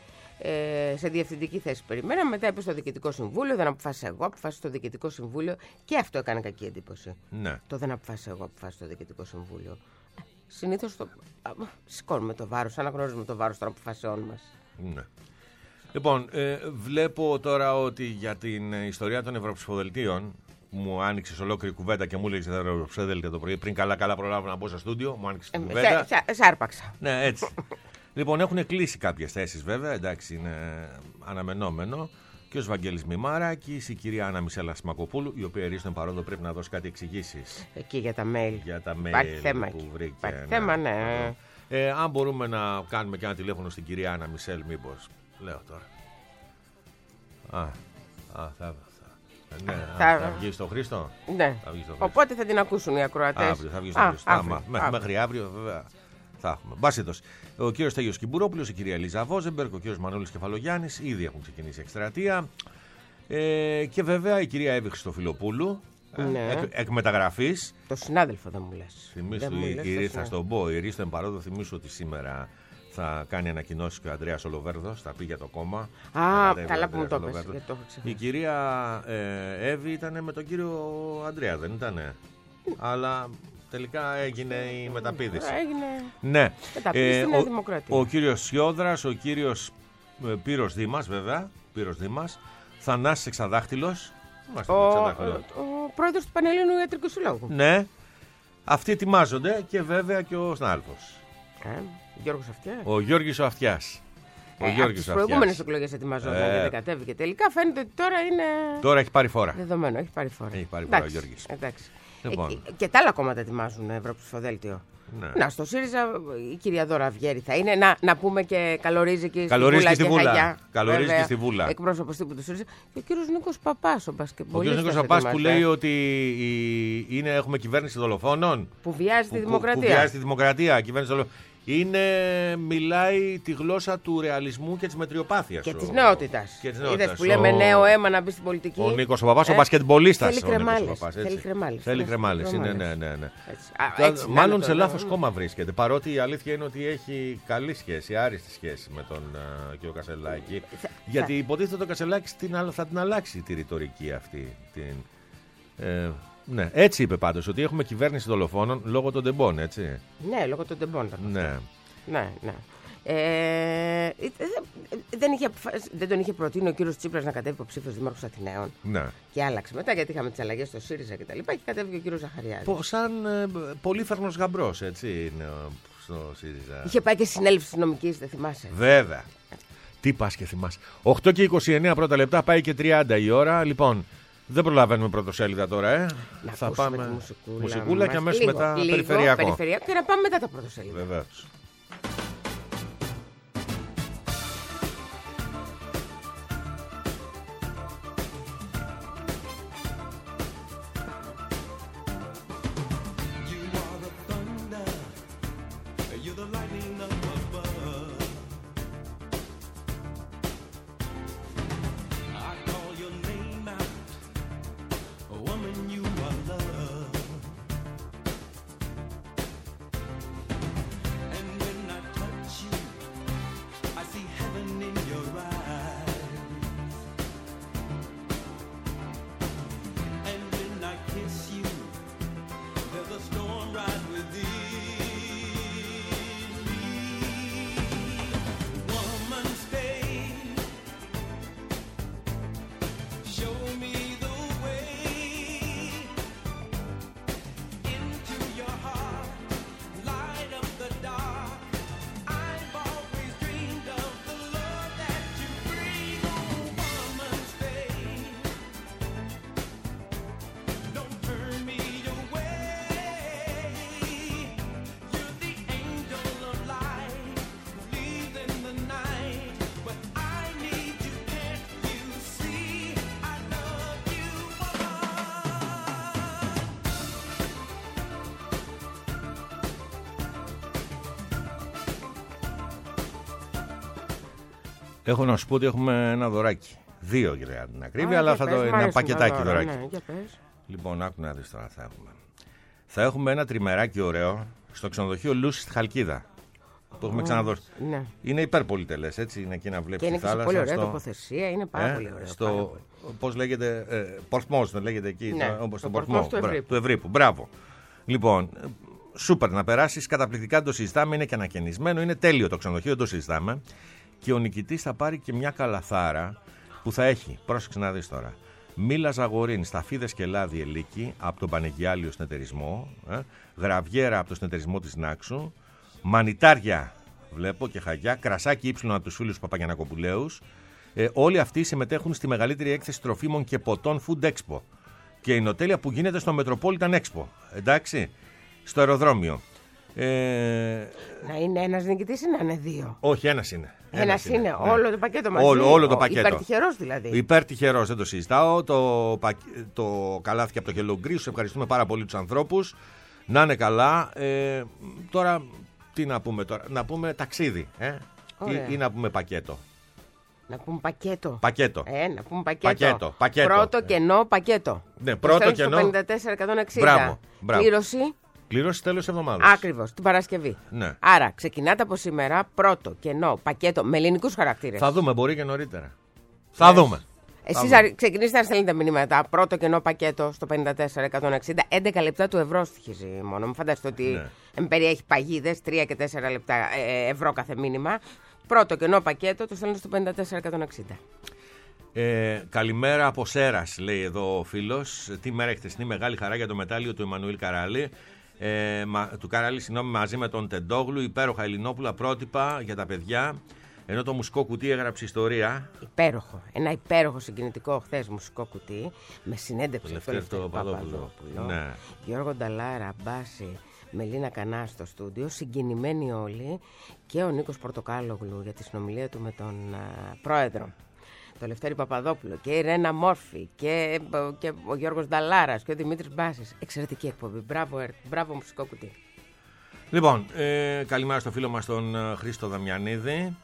ε, σε διευθυντική θέση περιμέναμε, μετά είπε στο Διοικητικό Συμβούλιο. Δεν αποφάσισα εγώ, αποφάσισε το Διοικητικό Συμβούλιο και αυτό έκανε κακή εντύπωση. Ναι. Το δεν αποφάσισα εγώ, αποφάσισε το Διοικητικό Συμβούλιο. Συνήθως το... σηκώνουμε το βάρος, αναγνωρίζουμε το βάρος των αποφάσεών μας. Ναι. Λοιπόν, ε, βλέπω τώρα ότι για την ιστορία των ευρωψηφοδελτίων μου άνοιξε ολόκληρη κουβέντα και μου έλεγε τα ευρωψηφοδέλτια το πρωί. Πριν καλά-καλά προλάβω να μπω στο στούντιο, μου άνοιξε την ε, κουβέντα. Σ' άρπαξα. Ναι, έτσι. Λοιπόν, έχουν κλείσει κάποιες θέσεις βέβαια, εντάξει, είναι αναμενόμενο. Και ο Βαγγέλης Μημάρακης, η κυρία Άννα Μισέλα Σμακοπούλου, η οποία ερίστον παρόντο πρέπει να δώσει κάτι εξηγήσεις. Εκεί για τα mail. Για τα mail Υπάρχει θέμα που εκεί. βρήκε. Υπάρχει ναι, θέμα, ναι. Ε, αν μπορούμε να κάνουμε και ένα τηλέφωνο στην κυρία Άννα Μισελ, μήπως. Λέω τώρα. Α, α θα, θα, ναι, θα... Α, θα βγει στο Χρήστο. Ναι. Θα βγει στο Χρήστο. Οπότε θα την ακούσουν οι ακροατές. Αύριο θα βγει στο Χρήστο. Άμα, μέχρι, μέχρι αύριο βέβαια θα έχουμε. Μπάσιτος. Ο κύριος Στέλιος Κυμπουρόπουλος, η κυρία Λίζα Βόζεμπεργκ, ο κύριος Μανώλης Κεφαλογιάννης, ήδη έχουν ξεκινήσει εκστρατεία. Ε, και βέβαια η κυρία Εύη Χριστοφιλοπούλου, ναι. εκ, εκ μεταγραφής. Το συνάδελφο δεν μου λες. Θυμήσου, η, η, η, θα στον πω, η Ρίστο Εμπαρόδο, θυμήσου ότι σήμερα θα κάνει ανακοινώσεις και ο Ανδρέας Ολοβέρδος, θα πει για το κόμμα. Α, καλά που μου το πες, γιατί το έχω ξεχάσει. Η κυρία ε, Εύη ήταν με τον κύριο Ανδρέα, δεν ήτανε? Αλλά τελικά έγινε η μεταπήδηση. Έγινε ναι. μεταπήδηση στην Νέα Δημοκρατία. Ο, ο κύριος Σιόδρας, ο κύριος ε, Πύρος Δήμας, βέβαια, Πύρος Δήμας, Θανάσης Εξαδάχτυλος. Ο, ο, ο πρόεδρος του Πανελλήνιου Ιατρικού Συλλόγου. Ναι. Αυτοί ετοιμάζονται και βέβαια και ο συνάδελφος. Ε, Γιώργος Αυτιάς. Ο Γιώργης ο Αυτιάς. Ο Ε, Γιώργης από τις ο προηγούμενες Αυτιάς. εκλογές ετοιμαζόταν Ε. και δεν κατέβηκε τελικά. Φαίνεται ότι τώρα είναι. Τώρα έχει πάρει φόρα. Δεδομένο, έχει πάρει φόρα. Έχει πάρει φόρα ο Εντάξει, Γιώργης. εντάξει. Λοιπόν. Ε, και τα άλλα κόμματα ετοιμάζουν ευρωψηφοδέλτιο. Ναι. Να, στο ΣΥΡΙΖΑ η κυρία Δώρα Αυγέρη θα είναι. Να, να πούμε και καλορίζικη στη Καλορίζικη Βούλα. στη και Βούλα. Χαγιά, Καλορίζικη βέβαια, στη Βούλα. Εκπρόσωπος τύπου του ΣΥΡΙΖΑ. Και ο κύριος Νίκος Παπάς, ο Ο κ. μπασκετμπολίστας. Νίκος Παπάς που ετοιμάζεται, λέει ότι η- είναι, έχουμε κυβέρνηση δολοφόνων. που βιάζει τη Που- δημοκρατία. Που βιάζει τη δημοκρατία. Κυβέρνηση δολοφόνων. Είναι, μιλάει τη γλώσσα του ρεαλισμού και της μετριοπάθειας. Και ο- της νεότητας. Και της Είδες νεότητας. που λέμε Ο- νέο αίμα να μπει στην πολιτική. Ο Νίκος ο Παπάς, ο Ε, μπασκετμπολίστας. θέλει ο Νίκος ο κρεμάλες, Παπάς, έτσι. θέλει κρεμάλες. Θέλει Θέλει κρεμάλες. Είναι, κρεμάλες. ναι, ναι, ναι. Έτσι. Α, Κα- έτσι να Μάλλον είναι σε το- λάθος κόμμα βρίσκεται. Παρότι η αλήθεια είναι ότι έχει καλή σχέση, άριστη σχέση με τον uh, κ. Κασελάκη. Θα- Γιατί υποτίθεται το Κασελάκη στην άλλα- θα την αλλάξει τη ρητορική αυτή. Την, ε, ναι, έτσι είπε πάντως, ότι έχουμε κυβέρνηση δολοφόνων λόγω των τεμπών, έτσι. Ναι, λόγω των τεμπών. θα το Ναι. Ναι, ναι. Ε, ε, δεν, είχε, αποφασ- δεν τον είχε προτείνει ο κύριος Τσίπρας να κατέβει υποψήφιος δήμαρχος Αθηναίων Ναι. και άλλαξε μετά γιατί είχαμε τις αλλαγές στο ΣΥΡΙΖΑ και τα λοιπά και κατέβηκε ο κύριος Ζαχαριάδης. Πο- Σαν ε, πολύφερνος γαμπρός, έτσι είναι ο- στο ΣΥΡΙΖΑ. Είχε πάει και στη συνέλευση της νομικής, δεν θυμάσαι. Βέβαια. Τι πας και θυμάσαι. οκτώ και είκοσι εννέα πρώτα λεπτά, πάει και τριάντα η ώρα. Λοιπόν, δεν προλαβαίνουμε πρωτοσέλιδα τώρα, ε. Να Θα ακούσουμε πάμε τη μουσικούλα, μουσικούλα και μας. αμέσως Λίγο, μετά λίγο, περιφερειακό. περιφερειακό και να πάμε μετά τα πρωτοσέλιδα. Βεβαίως. You are the thunder, you're the lightning up above. I call your name out, woman, you are love. And when I touch you, I see heaven in your eyes. And when I kiss you, there's a storm right within me. Woman, stay. Show me the way into your heart. Light up the dark. I've always dreamed of the love that you bring. Oh, woman, stay. Don't turn me away. You're the angel of light, leaves in the night. But I need you, can't you see? I love you, woman. Έχω να σου πω ότι έχουμε ένα δωράκι. Δύο για την ακρίβεια, Α, αλλά για θα πες, το μ' είναι ένα αρέσουν τα πακετάκι δώρα, δωράκι. Ναι, για πες. Λοιπόν, άκου να δεις τώρα θα έχουμε. Θα έχουμε ένα τριμεράκι ωραίο στο ξενοδοχείο Λούση στη Χαλκίδα. Το έχουμε ξαναδώσει. Ναι. Είναι υπερπολιτελές, έτσι. Είναι εκεί να βλέπει Και είναι τη και σε θάλασσα. πολύ ωραία στο- τοποθεσία, είναι πάρα ε, πολύ ωραία. πάρα στο, πολύ. πώς λέγεται, ε, Πορθμός, δεν λέγεται εκεί, Ναι, το- όπως το τον Πορθμός Πορθμό. του Μπρα- Ευρύπου. Του Ευρύπου, μπράβο. Λοιπόν, ε, σούπερ να περάσεις, καταπληκτικά, δεν το συζητάμε, είναι και ανακαινισμένο, είναι τέλειο το ξενοδοχείο, δεν το συζητάμε. Και ο νικητής θα πάρει και μια καλαθάρα που θα έχει, πρόσεξε να δεις τώρα, μήλα ζαγορίν, σταφίδες και λάδι ελίκη από τον Πανεγιάλιο συνεταιρισμό, ε, γραβιέρα από το συνεταιρισμό της Νάξου, μανιτάρια βλέπω και χαγιά, κρασάκι ύψιλον από τους φίλους Παπαγιανακοπουλέους. Ε, όλοι αυτοί συμμετέχουν στη μεγαλύτερη έκθεση τροφίμων και ποτών Food Expo. Και η νοτέλεια που γίνεται στο Metropolitan Expo. Εντάξει, στο αεροδρόμιο. Ε, Να είναι ένας νικητής ή να είναι δύο. όχι, ένας είναι. Ένας είναι, ναι. όλο το πακέτο μαζί. Όλο, όλο το Ο- πακέτο. Υπερτυχερός δηλαδή. Υπερτυχερός, δεν το συζητάω. Το, πακ- το καλάθι από το Hello Greece. Σου ευχαριστούμε πάρα πολύ τους ανθρώπους. Να είναι καλά. Ε, τώρα, τι να πούμε τώρα. Να πούμε ταξίδι. Ε? Ωραία. Ή, ή να πούμε πακέτο. Να πούμε πακέτο. Πακέτο. Ε, να πούμε πακέτο. Πακέτο, πακέτο. Πρώτο Ε. κενό πακέτο. Ναι, Το πρώτο στέλνεις στο κενό. πενήντα τέσσερα εκατόν εξήντα. Μπράβο, μπράβο. Κλήρωση. Κλήρωση τέλος εβδομάδας. Ακριβώς, την Παρασκευή. Ναι. Άρα, ξεκινάτε από σήμερα πρώτο κενό πακέτο με ελληνικούς χαρακτήρες. Θα δούμε, μπορεί και νωρίτερα. Θα δούμε. Εσείς δούμε. αρ- ξεκινήστε να στέλνετε μηνύματα. Πρώτο κενό πακέτο στο πενήντα τέσσερα εκατόν εξήντα. έντεκα λεπτά του ευρώ στοιχίζει μόνο. Μου φανταστείτε ότι Ναι. ναι. περιέχει παγίδες, τρία και τέσσερα λεπτά ε, ευρώ κάθε μήνυμα. Πρώτο κενό πακέτο το στέλνετε στο πενήντα τέσσερα εκατόν εξήντα. Ε, καλημέρα από Σέρας, λέει εδώ ο φίλος. Τι μέρα χθεσινή, μεγάλη χαρά για το μετάλλιο του Εμμανουήλ Καράλη. Ε, μα, του Καράλη, συγγνώμη, μαζί με τον Τεντόγλου, υπέροχα Ελληνόπουλα πρότυπα για τα παιδιά. Ενώ το μουσικό κουτί έγραψε ιστορία. Υπέροχο. Ένα υπέροχο συγκινητικό χθες μουσικό κουτί με συνέντευξη Το του Λευτέρη Λευτέρη Παπαδόπουλο. Παπαδόπουλο. Ναι. Γιώργο Νταλάρα, Μπάση, Μελίνα Κανά στο στούντιο, συγκινημένοι όλοι, και ο Νίκος Πορτοκάλογλου για τη συνομιλία του με τον α, πρόεδρο. Το Λευτέρη Παπαδόπουλο και η Ρένα Μόρφη και, και ο Γιώργος Νταλάρας και ο Δημήτρης Μπάσης. Εξαιρετική εκπομπή. Μπράβο, Ερτ. Μπράβο μουσικό κουτί. Λοιπόν, ε, καλημέρα στο φίλο μας τον ε, Χρήστο Δαμιανίδη.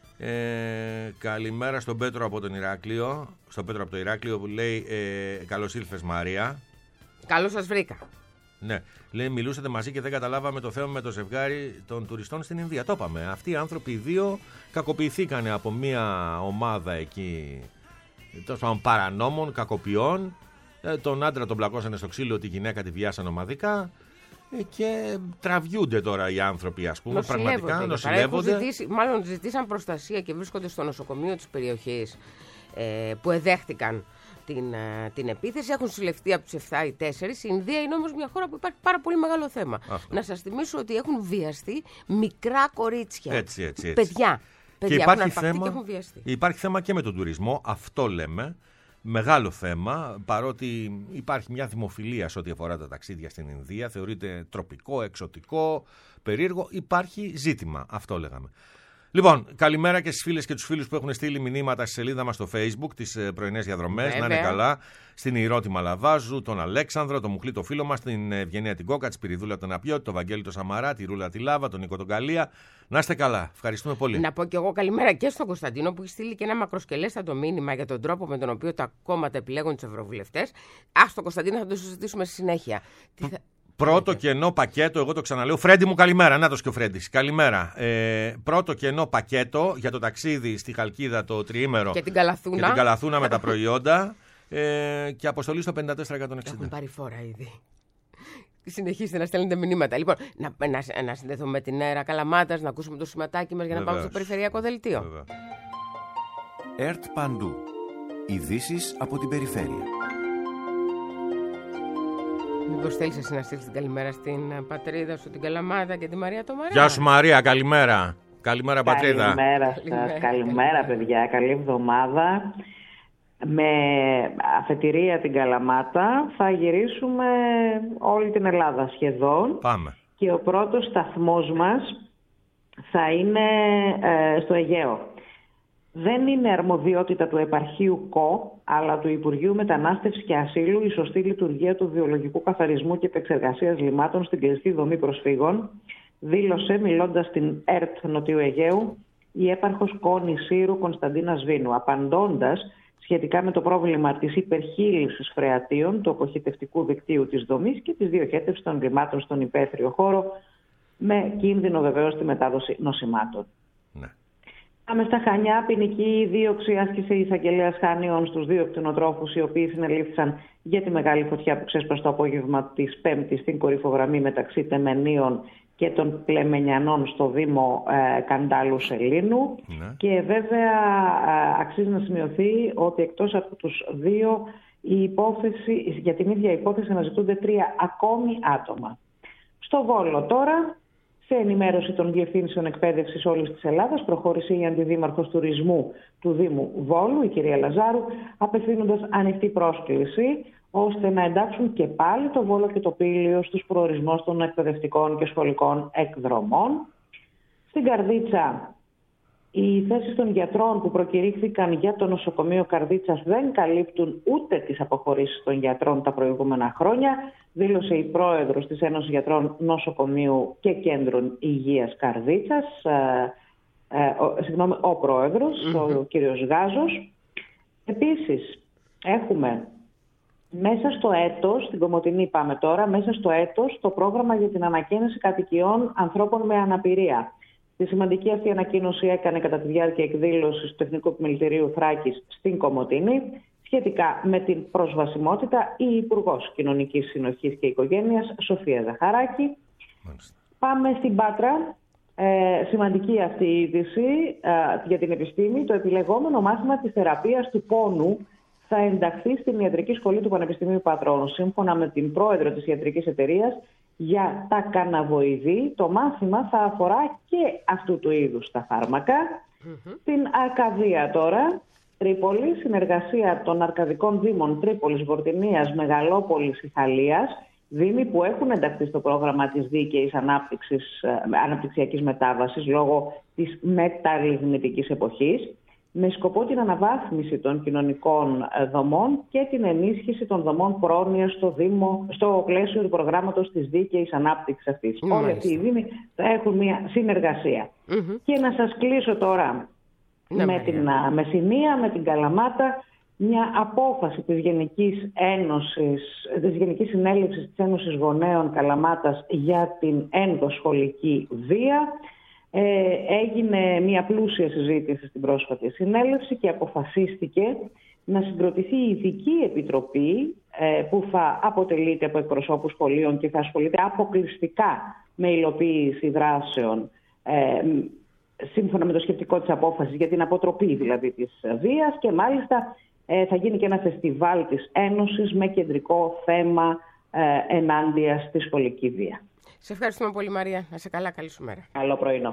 Ε, καλημέρα στον Πέτρο από τον Ηράκλειο. Στον Πέτρο από το Ηράκλειο που λέει ε, καλώς ήλθες Μαρία. Καλώς σας βρήκα. Ναι, λέει μιλούσατε μαζί και δεν καταλάβαμε το θέμα με το ζευγάρι των τουριστών στην Ινδία. Το είπαμε. Αυτοί οι άνθρωποι οι δύο κακοποιηθήκαν από μια ομάδα εκεί, τέλος πάντων παρανόμων, κακοποιών. Ε, τον άντρα τον πλακώσανε στο ξύλο, τη γυναίκα τη βιάσαν ομαδικά. Ε, και τραβιούνται τώρα οι άνθρωποι, ας πούμε, πραγματικά νοσηλεύονται. Ζητήσει, μάλλον ζητήσαν προστασία και βρίσκονται στο νοσοκομείο της περιοχής ε, που εδέχτηκαν την, ε, την επίθεση. Έχουν συλληφθεί από τους επτά οι τέσσερις. Η Ινδία είναι όμως μια χώρα που υπάρχει πάρα πολύ μεγάλο θέμα. Αυτό. Να σας θυμίσω ότι έχουν βιαστεί μικρά κορίτσια. Έτσι, έτσι, έτσι. Παιδιά. Παιδιά Και έχουν υπάρχει αρπαχτεί θέμα, και έχουν βιαστεί. υπάρχει θέμα και με τον τουρισμό, αυτό λέμε. Μεγάλο θέμα, παρότι υπάρχει μια δημοφιλία σε ό,τι αφορά τα ταξίδια στην Ινδία, θεωρείται τροπικό, εξωτικό, περίεργο, υπάρχει ζήτημα, αυτό λέγαμε. Λοιπόν, καλημέρα και στις φίλες και τους φίλους που έχουν στείλει μηνύματα στη σελίδα μας στο Facebook, τις πρωινές διαδρομές, να είναι καλά. Στην Ηρώτη Μαλαβάζου, τον Αλέξανδρο, τον Μουχλή το φίλο μας, την Ευγενία την Κόκα, τη Σπυριδούλα τον Απιώτη, τον Βαγγέλη τον Σαμαρά, τη Ρούλα τη Λάβα, τον Νίκο τον Καλία. Να είστε καλά. Ευχαριστούμε πολύ. Να πω κι εγώ καλημέρα και στον Κωνσταντίνο που έχει στείλει και ένα μακροσκελέστατο μήνυμα για τον τρόπο με τον οποίο τα κόμματα επιλέγουν τους ευρωβουλευτές. Α, στον Κωνσταντίνο θα το συζητήσουμε στη συνέχεια. Τι θα... Πρώτο κενό πακέτο, εγώ το ξαναλέω. Φρέντι μου, καλημέρα. Να το και ο Φρέντης. Καλημέρα. Ε, πρώτο κενό πακέτο για το ταξίδι στη Χαλκίδα το τριήμερο και την Καλαθούνα, και την Καλαθούνα με τα προϊόντα. Ε, και αποστολή στο πενήντα τέσσερα εκατόν εξήντα. Έχουν πάρει φόρα ήδη. Συνεχίστε να στέλνετε μηνύματα. Λοιπόν, να, να, να συνδεθούμε με την Έρα Καλαμάτας, να ακούσουμε το σηματάκι μας για να Βεβαίως. πάμε στο περιφερειακό δελτίο. Βεβαίως. ΕΡΤ Παντού. Ειδήσεις από την περιφέρεια. Μήπως θέλεις εσύ να στείλεις την καλημέρα στην πατρίδα σου, την Καλαμάτα και τη Μαρία το Μαρά. Γεια σου Μαρία, καλημέρα. Καλημέρα πατρίδα. Καλημέρα σας. Καλημέρα. Καλημέρα παιδιά. Καλή εβδομάδα. Με αφετηρία την Καλαμάτα θα γυρίσουμε όλη την Ελλάδα σχεδόν. Πάμε. Και ο πρώτος σταθμός μας θα είναι ε, στο Αιγαίο. Δεν είναι αρμοδιότητα του επαρχείου ΚΟ, αλλά του Υπουργείου Μετανάστευσης και Ασύλου η σωστή λειτουργία του βιολογικού καθαρισμού και επεξεργασίας λιμάτων στην κλειστή δομή προσφύγων, δήλωσε μιλώντας στην ΕΡΤ Νοτιού Αιγαίου η έπαρχος ΚΟ Νησίρου Κωνσταντίνα Σβήνου, απαντώντας σχετικά με το πρόβλημα της υπερχείλησης φρεατίων του αποχετευτικού δικτύου της δομής και της διοχέτευσης των λιμάτων στον υπαίθριο χώρο, με κίνδυνο βεβαίως τη μετάδοση νοσημάτων. Ναι. Πάμε στα Χανιά. Ποινική δίωξη άσκησε η εισαγγελέας Χανίων στους δύο κτηνοτρόφους, οι οποίοι συνελήφθησαν για τη μεγάλη φωτιά που ξέσπασε το απόγευμα της Πέμπτης στην κορυφογραμμή μεταξύ Τεμενίων και των Πλεμενιανών στο Δήμο ε, Καντάλου Σελήνου. Ναι. Και βέβαια ε, αξίζει να σημειωθεί ότι εκτός από τους δύο, η υπόθεση, για την ίδια υπόθεση αναζητούνται τρία ακόμη άτομα. Στο Βόλο τώρα, σε ενημέρωση των διευθύνσεων εκπαίδευσης όλης της Ελλάδας, προχώρησε η Αντιδήμαρχος Τουρισμού του Δήμου Βόλου, η κυρία Λαζάρου, απευθύνοντας ανοιχτή πρόσκληση ώστε να εντάξουν και πάλι το Βόλο και το Πήλιο στους προορισμούς των εκπαιδευτικών και σχολικών εκδρομών. Στην Καρδίτσα, οι θέσεις των γιατρών που προκηρύχθηκαν για το νοσοκομείο Καρδίτσας δεν καλύπτουν ούτε τις αποχωρήσεις των γιατρών τα προηγούμενα χρόνια, δήλωσε η πρόεδρος της Ένωσης Γιατρών Νοσοκομείου και Κέντρων Υγείας Καρδίτσας, ε, ε, ο, συγγνώμη, ο πρόεδρος, mm-hmm. ο κύριος Γάζος. Επίσης, έχουμε μέσα στο έτος, στην Κομοτηνή πάμε τώρα, μέσα στο έτος το πρόγραμμα για την ανακαίνιση κατοικιών ανθρώπων με αναπηρία. Τη σημαντική αυτή ανακοίνωση έκανε κατά τη διάρκεια εκδήλωσης του Τεχνικού Επιμελητηρίου Θράκης στην Κομοτηνή, σχετικά με την προσβασιμότητα, η Υπουργός Κοινωνικής Συνοχής και Οικογένειας Σοφία Ζαχαράκη. Μάλιστα. Πάμε στην Πάτρα. Ε, σημαντική αυτή η είδηση ε, για την επιστήμη. Το επιλεγόμενο μάθημα της θεραπείας του πόνου θα ενταχθεί στην Ιατρική Σχολή του Πανεπιστημίου Πατρών. Σύμφωνα με την πρόεδρο της Ιατρικής Εταιρείας, για τα καναβοειδή. Το μάθημα θα αφορά και αυτού του είδους τα φάρμακα. Mm-hmm. Την Αρκαδία τώρα, Τρίπολη, συνεργασία των Αρκαδικών Δήμων Τρίπολης, Βορτινίας, Μεγαλόπολης, Ιθαλίας, δήμοι που έχουν ενταχθεί στο πρόγραμμα της δίκαιης ανάπτυξης, αναπτυξιακής μετάβασης λόγω της μεταρρυθμιτικής εποχής, με σκοπό την αναβάθμιση των κοινωνικών δομών και την ενίσχυση των δομών πρόνοιας στο, Δήμο, στο πλαίσιο του προγράμματος της δίκαιης ανάπτυξης αυτής. Mm-hmm. Όλοι αυτοί οι δήμοι θα έχουν μια συνεργασία. Mm-hmm. Και να σας κλείσω τώρα mm-hmm. με την Μεσσηνία, με την Καλαμάτα, μια απόφαση της Γενικής Ένωσης, της Γενικής Συνέλευσης της Ένωσης Γονέων Καλαμάτας για την ενδοσχολική βία. Ε, έγινε μια πλούσια συζήτηση στην πρόσφατη συνέλευση και αποφασίστηκε να συγκροτηθεί η ειδική επιτροπή ε, που θα αποτελείται από εκπροσώπους σχολείων και θα ασχολείται αποκλειστικά με υλοποίηση δράσεων ε, σύμφωνα με το σκεπτικό της απόφασης για την αποτροπή δηλαδή της βίας, και μάλιστα ε, θα γίνει και ένα φεστιβάλ της Ένωσης με κεντρικό θέμα ε, ενάντια στη σχολική βία. Σε ευχαριστούμε πολύ, Μαρία. Να σε καλά, καλή σου μέρα. Καλό πρωινό.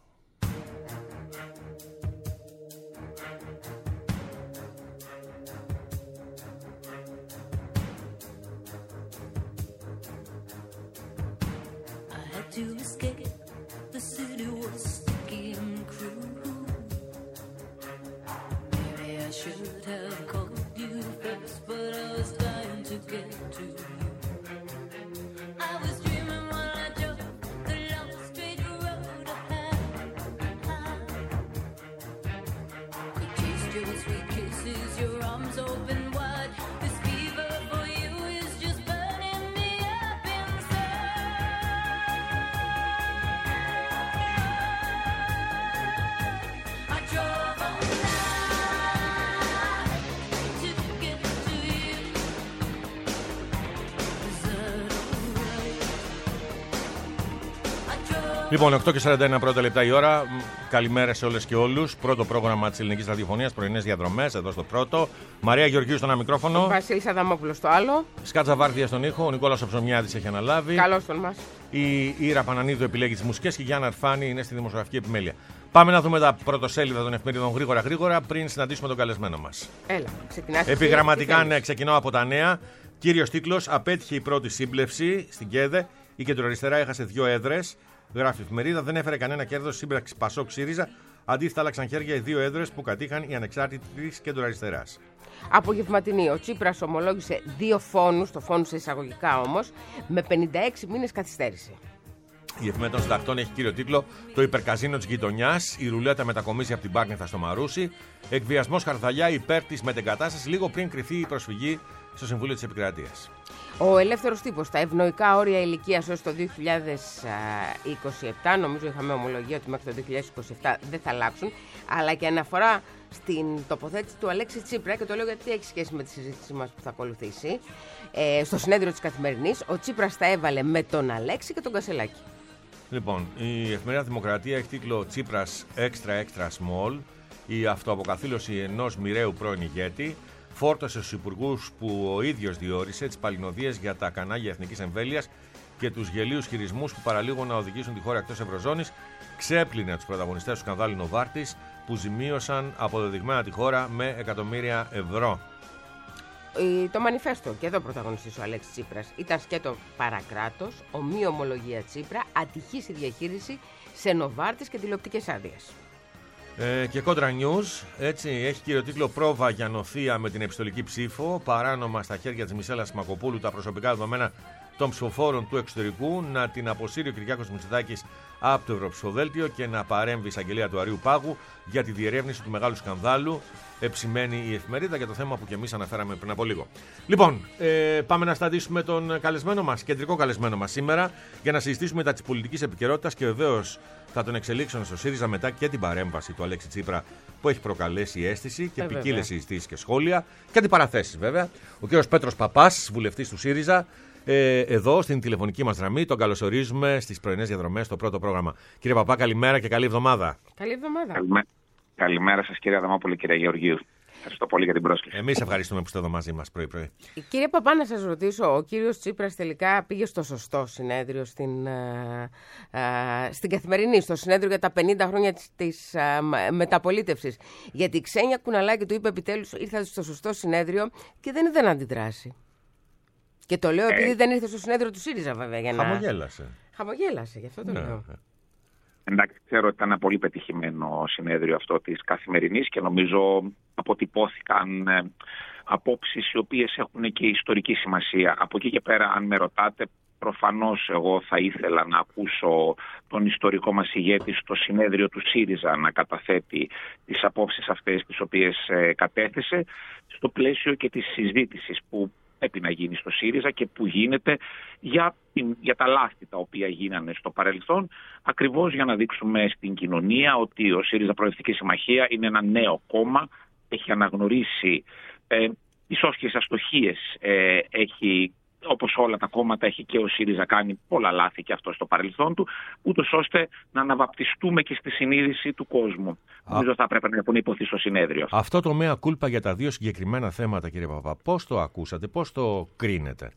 Λοιπόν, οκτώ και σαράντα ένα πρώτα λεπτά η ώρα. Καλημέρα σε όλες και όλους. Πρώτο πρόγραμμα της Ελληνικής Ραδιοφωνίας, πρωινές διαδρομές, εδώ στο πρώτο. Μαρία Γεωργίου στο ένα μικρόφωνο. Βασίλης Αδαμόπουλος στο άλλο. Σκάτσα Βάρδια στον ήχο. Ο Νικόλας Οψομιάδης έχει αναλάβει. Καλώς τον μας. Η Ήρα Πανανίδου επιλέγει τις μουσικές και η Γιάννα Αρφάνη είναι στη δημοσιογραφική επιμέλεια. Πάμε να δούμε τα πρωτοσέλιδα των εφημερίδων γρήγορα γρήγορα πριν συναντήσουμε τον καλεσμένο μας. Έλα, ξεκινάς. Επιγραμματικά, ναι, ξεκινάω από τα νέα. Κύριος τίτλος: απέτυχε η πρώτη σύμπλευση στην ΚΕΔΕ. Η κεντροαριστερά έχασε δύο έδρες. Γράφει η εφημερίδα, δεν έφερε κανένα κέρδος σύμπραξη Πασόκ ΣΥΡΙΖΑ. Αντίθετα, άλλαξαν χέρια οι δύο έδρες που κατήχαν οι ανεξάρτητοι της κεντροαριστεράς. Απογευματινή. Ο Τσίπρας ομολόγησε δύο φόνους, το φόνο σε εισαγωγικά όμως, με πενήντα έξι μήνες καθυστέρηση. Η εφημερίδα των συντακτών έχει κύριο τίτλο: το υπερκαζίνο της γειτονιάς. Η ρουλέτα μετακομίσει από την Πάρνηθα στο Μαρούσι. Εκβιασμός Χαρδαλιά υπέρ της μετεγκατάστασης λίγο πριν κριθεί η προσφυγή στο Συμβούλιο της Επικρατείας. Ο ελεύθερος τύπος, τα ευνοϊκά όρια ηλικίας έως το δύο χιλιάδες είκοσι επτά, νομίζω είχαμε ομολογία ότι μέχρι το δύο χιλιάδες είκοσι επτά δεν θα αλλάξουν, αλλά και αναφορά στην τοποθέτηση του Αλέξη Τσίπρα, και το λέω γιατί έχει σχέση με τη συζήτησή μας που θα ακολουθήσει. Ε, στο συνέδριο της Καθημερινής, ο Τσίπρας τα έβαλε με τον Αλέξη και τον Κασελάκη. Λοιπόν, η εφημερίδα Δημοκρατία έχει τίτλο Τσίπρας Extra Extra Small, η αυτοαποκαθήλωση ενός μοιραίου πρώην ηγέτη. Φόρτωσε στους υπουργούς που ο ίδιος διόρισε τις παλινοδίες για τα κανάλια εθνικής εμβέλειας και τους γελίους χειρισμούς που παραλίγο να οδηγήσουν τη χώρα εκτός Ευρωζώνης. Ξέπλυνε τους πρωταγωνιστές του σκανδάλου Νοβάρτης που ζημίωσαν αποδεδειγμένα τη χώρα με εκατομμύρια ευρώ. Το μανιφέστο, και εδώ πρωταγωνιστής ο Αλέξης Τσίπρας, ήταν σκέτο παρακράτος, ομοίη ομολογία Τσίπρα, ατυχής η διαχείριση σε Νοβάρτης και τηλεοπτικές άδειες. Ε, και Κόντρα News, έτσι, έχει κύριο τίτλο Πρόβα για νοθεία με την επιστολική ψήφο. Παράνομα στα χέρια της Μισέλας Μακοπούλου τα προσωπικά δεδομένα των ψηφοφόρων του εξωτερικού. Να την αποσύρει ο Κυριάκος Μητσοτάκης από το Ευρωψηφοδέλτιο και να παρέμβει η εισαγγελία του Αρείου Πάγου για τη διερεύνηση του μεγάλου σκανδάλου. Εψημένη η εφημερίδα για το θέμα που και εμείς αναφέραμε πριν από λίγο. Λοιπόν, ε, πάμε να στατήσουμε τον καλεσμένο μας, κεντρικό καλεσμένο μας σήμερα, για να συζητήσουμε τα της πολιτικής επικαιρότητας και βεβαίως θα τον εξελίξουν στο ΣΥΡΙΖΑ μετά και την παρέμβαση του Αλέξη Τσίπρα που έχει προκαλέσει αίσθηση και ε, ποικίλες συζητήσεις και σχόλια και αντιπαραθέσεις βέβαια. Ο κ. Πέτρος Παπάς, βουλευτής του ΣΥΡΙΖΑ, ε, εδώ στην τηλεφωνική μας γραμμή, τον καλωσορίζουμε στις πρωινές διαδρομές στο πρώτο πρόγραμμα. Κύριε Παπά, καλημέρα και καλή εβδομάδα. Καλή εβδομάδα. Καλημέρα. Καλημέρα σας κύριε Αδαμόπουλη, κύριε Γεωργίου. Ευχαριστώ πολύ για την πρόσκληση. Εμείς ευχαριστούμε που είστε εδώ μαζί μας πρωί-πρωί. Κύριε Παπά, να σας ρωτήσω, ο κύριος Τσίπρας τελικά πήγε στο σωστό συνέδριο, στην, α, α, στην Καθημερινή, στο συνέδριο για τα πενήντα χρόνια της, της α, μεταπολίτευσης. Γιατί η Ξένια Κουναλάκη του είπε επιτέλους ήρθατε στο σωστό συνέδριο και δεν είδε να αντιδράσει. Και το λέω επειδή ε... δεν ήρθε στο συνέδριο του ΣΥΡΙΖΑ, βέβαια. Για να... Χαμογέλασε. Χαμογέλασε, γι' αυτό το ναι. λέω. Εντάξει, ξέρω ότι ήταν ένα πολύ πετυχημένο συνέδριο αυτό της Καθημερινής και νομίζω αποτυπώθηκαν ε, απόψεις οι οποίες έχουν και ιστορική σημασία. Από εκεί και πέρα, αν με ρωτάτε, προφανώς εγώ θα ήθελα να ακούσω τον ιστορικό μας ηγέτη στο συνέδριο του ΣΥΡΙΖΑ να καταθέτει τις απόψεις αυτές τις οποίες ε, κατέθεσε στο πλαίσιο και της συζήτησης που πρέπει να γίνει στο ΣΥΡΙΖΑ και που γίνεται για, την, για τα λάθη τα οποία γίνανε στο παρελθόν, ακριβώς για να δείξουμε στην κοινωνία ότι ο ΣΥΡΙΖΑ Προοδευτική Συμμαχία είναι ένα νέο κόμμα, έχει αναγνωρίσει ε, τις όσχες αστοχίες, ε, έχει, όπως όλα τα κόμματα, έχει και ο ΣΥΡΙΖΑ κάνει πολλά λάθη και αυτό στο παρελθόν του, ούτως ώστε να αναβαπτιστούμε και στη συνείδηση του κόσμου. Νομίζω θα πρέπει να υποθεί στο συνέδριο. Αυτό το μέα κούλπα για τα δύο συγκεκριμένα θέματα, κύριε Παπά, πώς το ακούσατε, πώς το κρίνετε?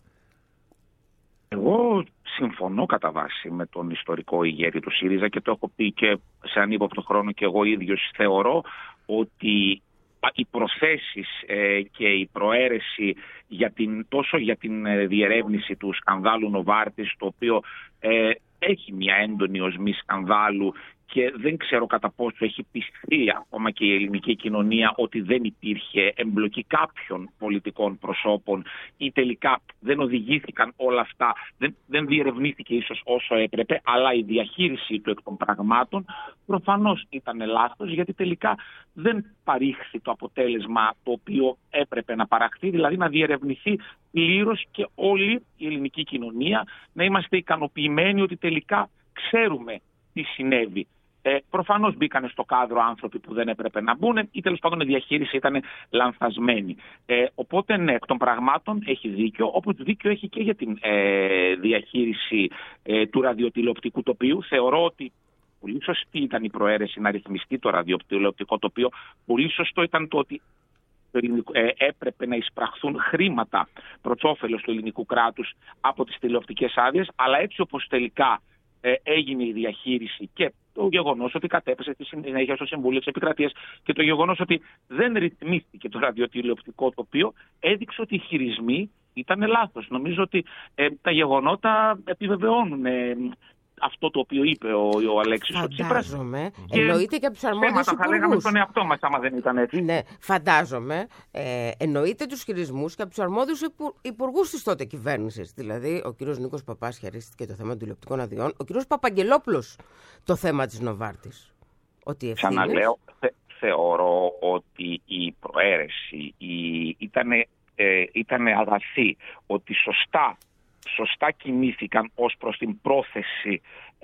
Εγώ συμφωνώ κατά βάση με τον ιστορικό ηγέτη του ΣΥΡΙΖΑ και το έχω πει και σε ανύποπτο χρόνο και εγώ ίδιος θεωρώ ότι οι προθέσεις ε, και η προαίρεση για την, τόσο για την ε, διερεύνηση του σκανδάλου Νοβάρτης, το οποίο ε, έχει μια έντονη οσμή σκανδάλου και δεν ξέρω κατά πόσο έχει πιστεί ακόμα και η ελληνική κοινωνία ότι δεν υπήρχε εμπλοκή κάποιων πολιτικών προσώπων ή τελικά δεν οδηγήθηκαν όλα αυτά, δεν, δεν διερευνήθηκε ίσως όσο έπρεπε, αλλά η διαχείριση του εκ των πραγμάτων προφανώς ήταν λάθος, γιατί τελικά δεν παρήχθη το αποτέλεσμα το οποίο έπρεπε να παραχθεί, δηλαδή να διερευνηθεί πλήρως και όλη η ελληνική κοινωνία, να είμαστε ικανοποιημένοι ότι τελικά ξέρουμε τι συνέβη. Ε, προφανώς μπήκανε στο κάδρο άνθρωποι που δεν έπρεπε να μπουν ή τέλος πάντων η διαχείριση ήταν λανθασμένη. Ε, οπότε ναι, εκ των πραγμάτων έχει δίκιο, όπως δίκιο έχει και για την ε, διαχείριση ε, του ραδιοτηλεοπτικού τοπίου. Θεωρώ ότι πολύ σωστή ήταν η προαίρεση να ρυθμιστεί το ραδιοτηλεοπτικό τοπίο. Πολύ σωστό ήταν το ότι ε, έπρεπε να εισπραχθούν χρήματα προς όφελος του ελληνικού κράτους από τις τηλεοπτικές άδειες, αλλά έτσι όπως τελικά ε, έγινε η διαχείριση και το γεγονός ότι κατέπεσε στη συνέχεια στο Συμβούλιο της Επικρατείας και το γεγονός ότι δεν ρυθμίστηκε το ραδιοτηλεοπτικό τοπίο έδειξε ότι οι χειρισμοί ήταν λάθος. Νομίζω ότι ε, τα γεγονότα επιβεβαιώνουν ε, αυτό το οποίο είπε ο, ο Αλέξης ο Τσίπρας. Φαντάζομαι. Εννοείται και από τους αρμόδιους υπουργούς. Θα λέγαμε στον εαυτό μας άμα δεν ήταν έτσι. Ναι, φαντάζομαι. Ε, εννοείται τους χειρισμούς και από τους αρμόδιους υπουργούς της τότε κυβέρνησης. Δηλαδή, ο κύριος Νίκος Παπάς χειρίστηκε το θέμα των τηλεοπτικών αδειών. Ο κύριος Παπαγγελόπουλος το θέμα της Νοβάρτης. Ότι Ξαναλέω, θε, θεωρώ ότι η προαίρεση η, ήταν, ε, ήταν αγαθή, ότι σωστά Σωστά κινήθηκαν ως προς την πρόθεση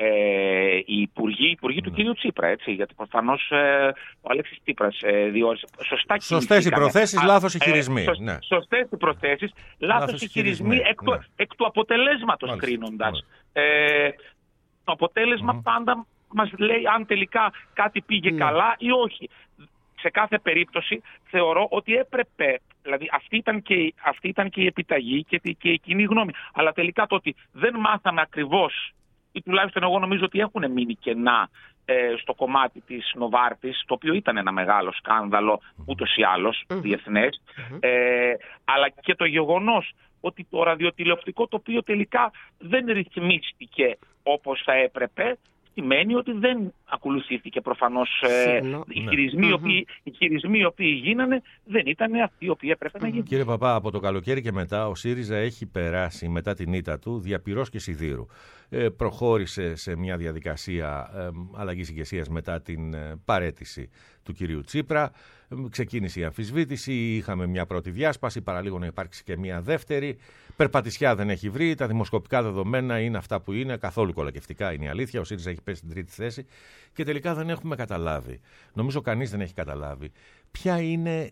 ε, οι υπουργοί, οι υπουργοί του κυρίου Τσίπρα, έτσι, γιατί προφανώς ε, ο Αλέξης Τσίπρας ε, διόρισε. Σωστά Σωστές οι προθέσεις, α, λάθος οι χειρισμοί. Ε, σωσ, ναι. Σωστές οι προθέσεις, λάθος, λάθος οι χειρισμοί, εκ, ναι. εκ του αποτελέσματος μάλιστα, κρίνοντας. Ε, το αποτέλεσμα mm. πάντα μας λέει αν τελικά κάτι πήγε mm. καλά ή όχι. Σε κάθε περίπτωση θεωρώ ότι έπρεπε, δηλαδή αυτή ήταν και, αυτή ήταν και η επιταγή και, και η κοινή γνώμη. Αλλά τελικά το ότι δεν μάθαμε ακριβώς, ή τουλάχιστον εγώ νομίζω ότι έχουν μείνει κενά ε, στο κομμάτι της Νοβάρτης, το οποίο ήταν ένα μεγάλο σκάνδαλο ούτως ή άλλως mm-hmm. διεθνές, mm-hmm. Ε, αλλά και το γεγονός ότι το ραδιοτηλεοπτικό τοπίο τελικά δεν ρυθμίστηκε όπως θα έπρεπε, σημαίνει ότι δεν ακολουθήθηκε προφανώς ε, οι, ναι. χειρισμοί, mm-hmm. οποίοι, οι χειρισμοί οι οποίοι γίνανε δεν ήταν αυτοί οι οποίοι έπρεπε mm-hmm. να γίνουν. Κύριε Παπά, από το καλοκαίρι και μετά ο ΣΥΡΙΖΑ έχει περάσει μετά την ήττα του διαπυρός και σιδήρου. Ε, προχώρησε σε μια διαδικασία ε, αλλαγής ηγεσίας μετά την ε, παραίτηση του κυρίου Τσίπρα. Ε, ξεκίνησε η αμφισβήτηση, είχαμε μια πρώτη διάσπαση, παραλίγο να υπάρξει και μια δεύτερη. Περπατησιά δεν έχει βρει, τα δημοσκοπικά δεδομένα είναι αυτά που είναι, καθόλου κολακευτικά είναι η αλήθεια. Ο ΣΥΡΙΖΑ έχει πέσει στην τρίτη θέση και τελικά δεν έχουμε καταλάβει. Νομίζω κανείς δεν έχει καταλάβει ποια είναι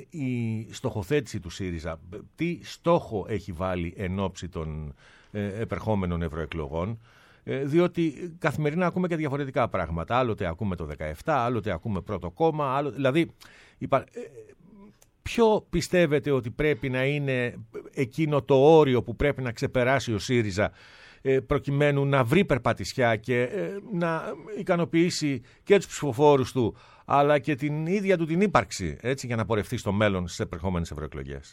η στοχοθέτηση του ΣΥΡΙΖΑ, τι στόχο έχει βάλει εν ώψη των ε, επερχόμενων ευρωεκλογών. Διότι καθημερινά ακούμε και διαφορετικά πράγματα. Άλλοτε ακούμε το δεκαεπτά, άλλοτε ακούμε πρώτο κόμμα. Άλλο... Δηλαδή, υπα... ποιο πιστεύετε ότι πρέπει να είναι εκείνο το όριο που πρέπει να ξεπεράσει ο ΣΥΡΙΖΑ προκειμένου να βρει περπατησιά και να ικανοποιήσει και τους ψηφοφόρους του, αλλά και την ίδια του την ύπαρξη, έτσι, για να πορευτεί στο μέλλον στις επερχόμενες ευρωεκλογές?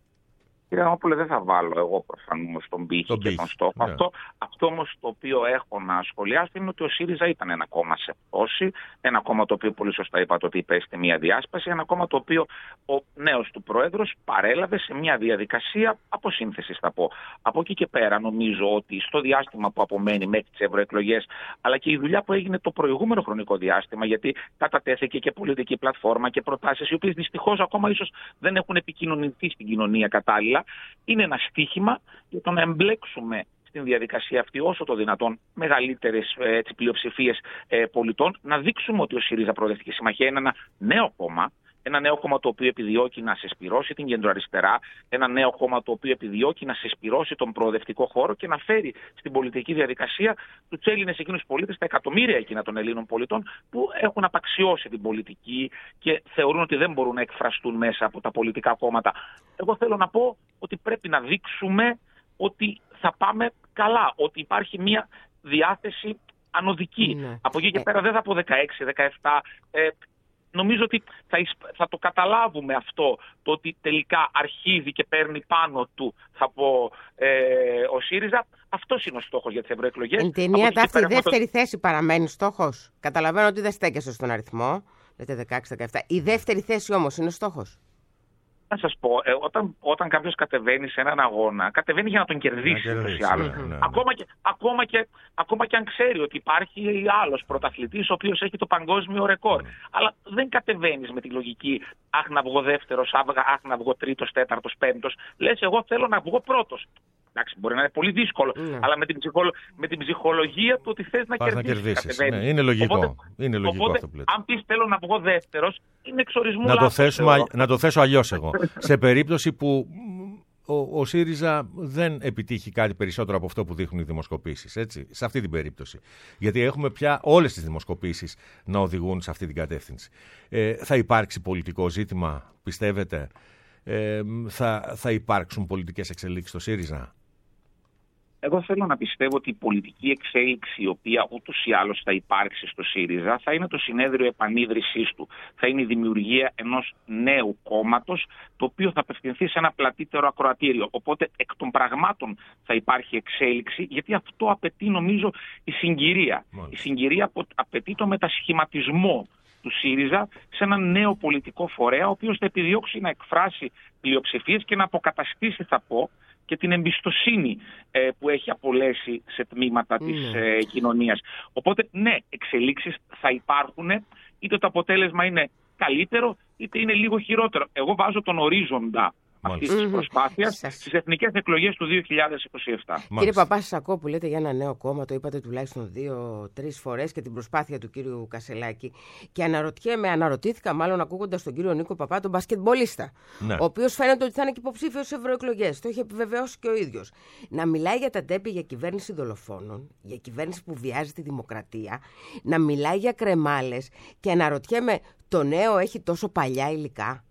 Κύριε Νόπουλε, δεν θα βάλω εγώ προφανώς τον πύχη τον και πύχη. τον στόχο. Ναι. Αυτό, αυτό όμως το οποίο έχω να σχολιάσω είναι ότι ο ΣΥΡΙΖΑ ήταν ένα κόμμα σε πτώση, ένα κόμμα το οποίο πολύ σωστά είπατε ότι υπέστη μια διάσπαση, ένα κόμμα το οποίο ο νέος του πρόεδρος παρέλαβε σε μια διαδικασία αποσύνθεσης, θα πω. Από εκεί και πέρα νομίζω ότι στο διάστημα που απομένει μέχρι τις ευρωεκλογές, αλλά και η δουλειά που έγινε το προηγούμενο χρονικό διάστημα, γιατί κατατέθηκε και πολιτική πλατφόρμα και προτάσεις οι οποίες δυστυχώς ακόμα ίσως δεν έχουν επικοινωνηθεί στην κοινωνία κατάλληλα, είναι ένα στίχημα για το να εμπλέξουμε στην διαδικασία αυτή όσο το δυνατόν μεγαλύτερες πλειοψηφίες ε, πολιτών, να δείξουμε ότι ο ΣΥΡΙΖΑ Προοδευτική Συμμαχία είναι ένα νέο κόμμα, ένα νέο κόμμα το οποίο επιδιώκει να συσπυρώσει την κεντροαριστερά, ένα νέο κόμμα το οποίο επιδιώκει να συσπυρώσει τον προοδευτικό χώρο και να φέρει στην πολιτική διαδικασία τους Έλληνες εκείνους πολίτες, τα εκατομμύρια εκείνα των Ελλήνων πολιτών που έχουν απαξιώσει την πολιτική και θεωρούν ότι δεν μπορούν να εκφραστούν μέσα από τα πολιτικά κόμματα. Εγώ θέλω να πω ότι πρέπει να δείξουμε ότι θα πάμε καλά, ότι υπάρχει μια διάθεση ανωδική. Ναι. Από εκεί και πέρα δεν θα πω δεκαέξι δεκαεπτά. Ε, Νομίζω ότι θα, θα το καταλάβουμε αυτό, το ότι τελικά αρχίζει και παίρνει πάνω του, θα πω, ε, ο ΣΥΡΙΖΑ. Αυτός είναι ο στόχος για τις ευρωεκλογές. Εν ταινία ταύτη η δεύτερη το... θέση παραμένει στόχος. Καταλαβαίνω ότι δεν στέκεσαι στον αριθμό, λέτε δεκαέξι δεκαεπτά. Η δεύτερη θέση όμως είναι ο στόχος. Να σας πω, ε, όταν, όταν κάποιος κατεβαίνει σε έναν αγώνα, κατεβαίνει για να τον κερδίσει. Να κερδίσει ναι, ναι, ναι. Ακόμα, και, ακόμα, και, ακόμα και αν ξέρει ότι υπάρχει άλλος πρωταθλητής ο οποίος έχει το παγκόσμιο ρεκόρ. Ναι. Αλλά δεν κατεβαίνεις με τη λογική αχ να βγω δεύτερος, αχ να βγω τρίτος, τέταρτος, πέμπτος. Λες εγώ θέλω να βγω πρώτος. Εντάξει, μπορεί να είναι πολύ δύσκολο, ναι. αλλά με την, ψυχολο... με την ψυχολογία του ότι θες να κερδίσεις. Ναι, είναι λογικό. Οπότε, είναι λογικό οπότε, αυτό που λέτε. Αν πεις θέλω να βγω δεύτερος, είναι εξορισμού να, λάθος, το θέσουμε, να το θέσω αλλιώς εγώ. Σε περίπτωση που ο, ο ΣΥΡΙΖΑ δεν επιτύχει κάτι περισσότερο από αυτό που δείχνουν οι δημοσκοπήσεις, έτσι, σε αυτή την περίπτωση. Γιατί έχουμε πια όλες τις δημοσκοπήσεις να οδηγούν σε αυτή την κατεύθυνση. Ε, θα υπάρξει πολιτικό ζήτημα, πιστεύετε? Ε, θα, θα υπάρξουν πολιτικές εξελίξεις στο ΣΥΡΙΖΑ? Εγώ θέλω να πιστεύω ότι η πολιτική εξέλιξη, η οποία ούτως ή άλλως θα υπάρξει στο ΣΥΡΙΖΑ, θα είναι το συνέδριο επανίδρυσής του. Θα είναι η δημιουργία ενός νέου κόμματος, το οποίο θα απευθυνθεί σε ένα πλατύτερο ακροατήριο. Οπότε εκ των πραγμάτων θα υπάρχει εξέλιξη, γιατί αυτό απαιτεί νομίζω η συγκυρία. Μάλιστα. Η συγκυρία απαιτεί το μετασχηματισμό του ΣΥΡΙΖΑ σε έναν νέο πολιτικό φορέα, ο οποίος θα επιδιώξει να εκφράσει πλειοψηφίες και να αποκαταστήσει, θα πω, και την εμπιστοσύνη ε, που έχει απολέσει σε τμήματα mm. της ε, κοινωνίας. Οπότε, ναι, εξελίξεις θα υπάρχουν, είτε το αποτέλεσμα είναι καλύτερο, είτε είναι λίγο χειρότερο. Εγώ βάζω τον ορίζοντα αυτή τη προσπάθεια στις εθνικές εκλογές του δύο χιλιάδες είκοσι επτά. Κύριε Παπά, σας ακούω που λέτε για ένα νέο κόμμα, το είπατε τουλάχιστον δύο-τρεις φορές, και την προσπάθεια του κύριου Κασελάκη. Και αναρωτιέμαι, αναρωτήθηκα μάλλον ακούγοντας τον κύριο Νίκο Παπά, τον μπασκετμπολίστα, ναι. ο οποίος φαίνεται ότι θα είναι και υποψήφιος στις ευρωεκλογές. Το είχε επιβεβαιώσει και ο ίδιος. Να μιλάει για τα τέμπη για κυβέρνηση δολοφόνων, για κυβέρνηση που βιάζει τη δημοκρατία, να μιλάει για κρεμάλες, και αναρωτιέμαι, το νέο έχει τόσο παλιά υλικά?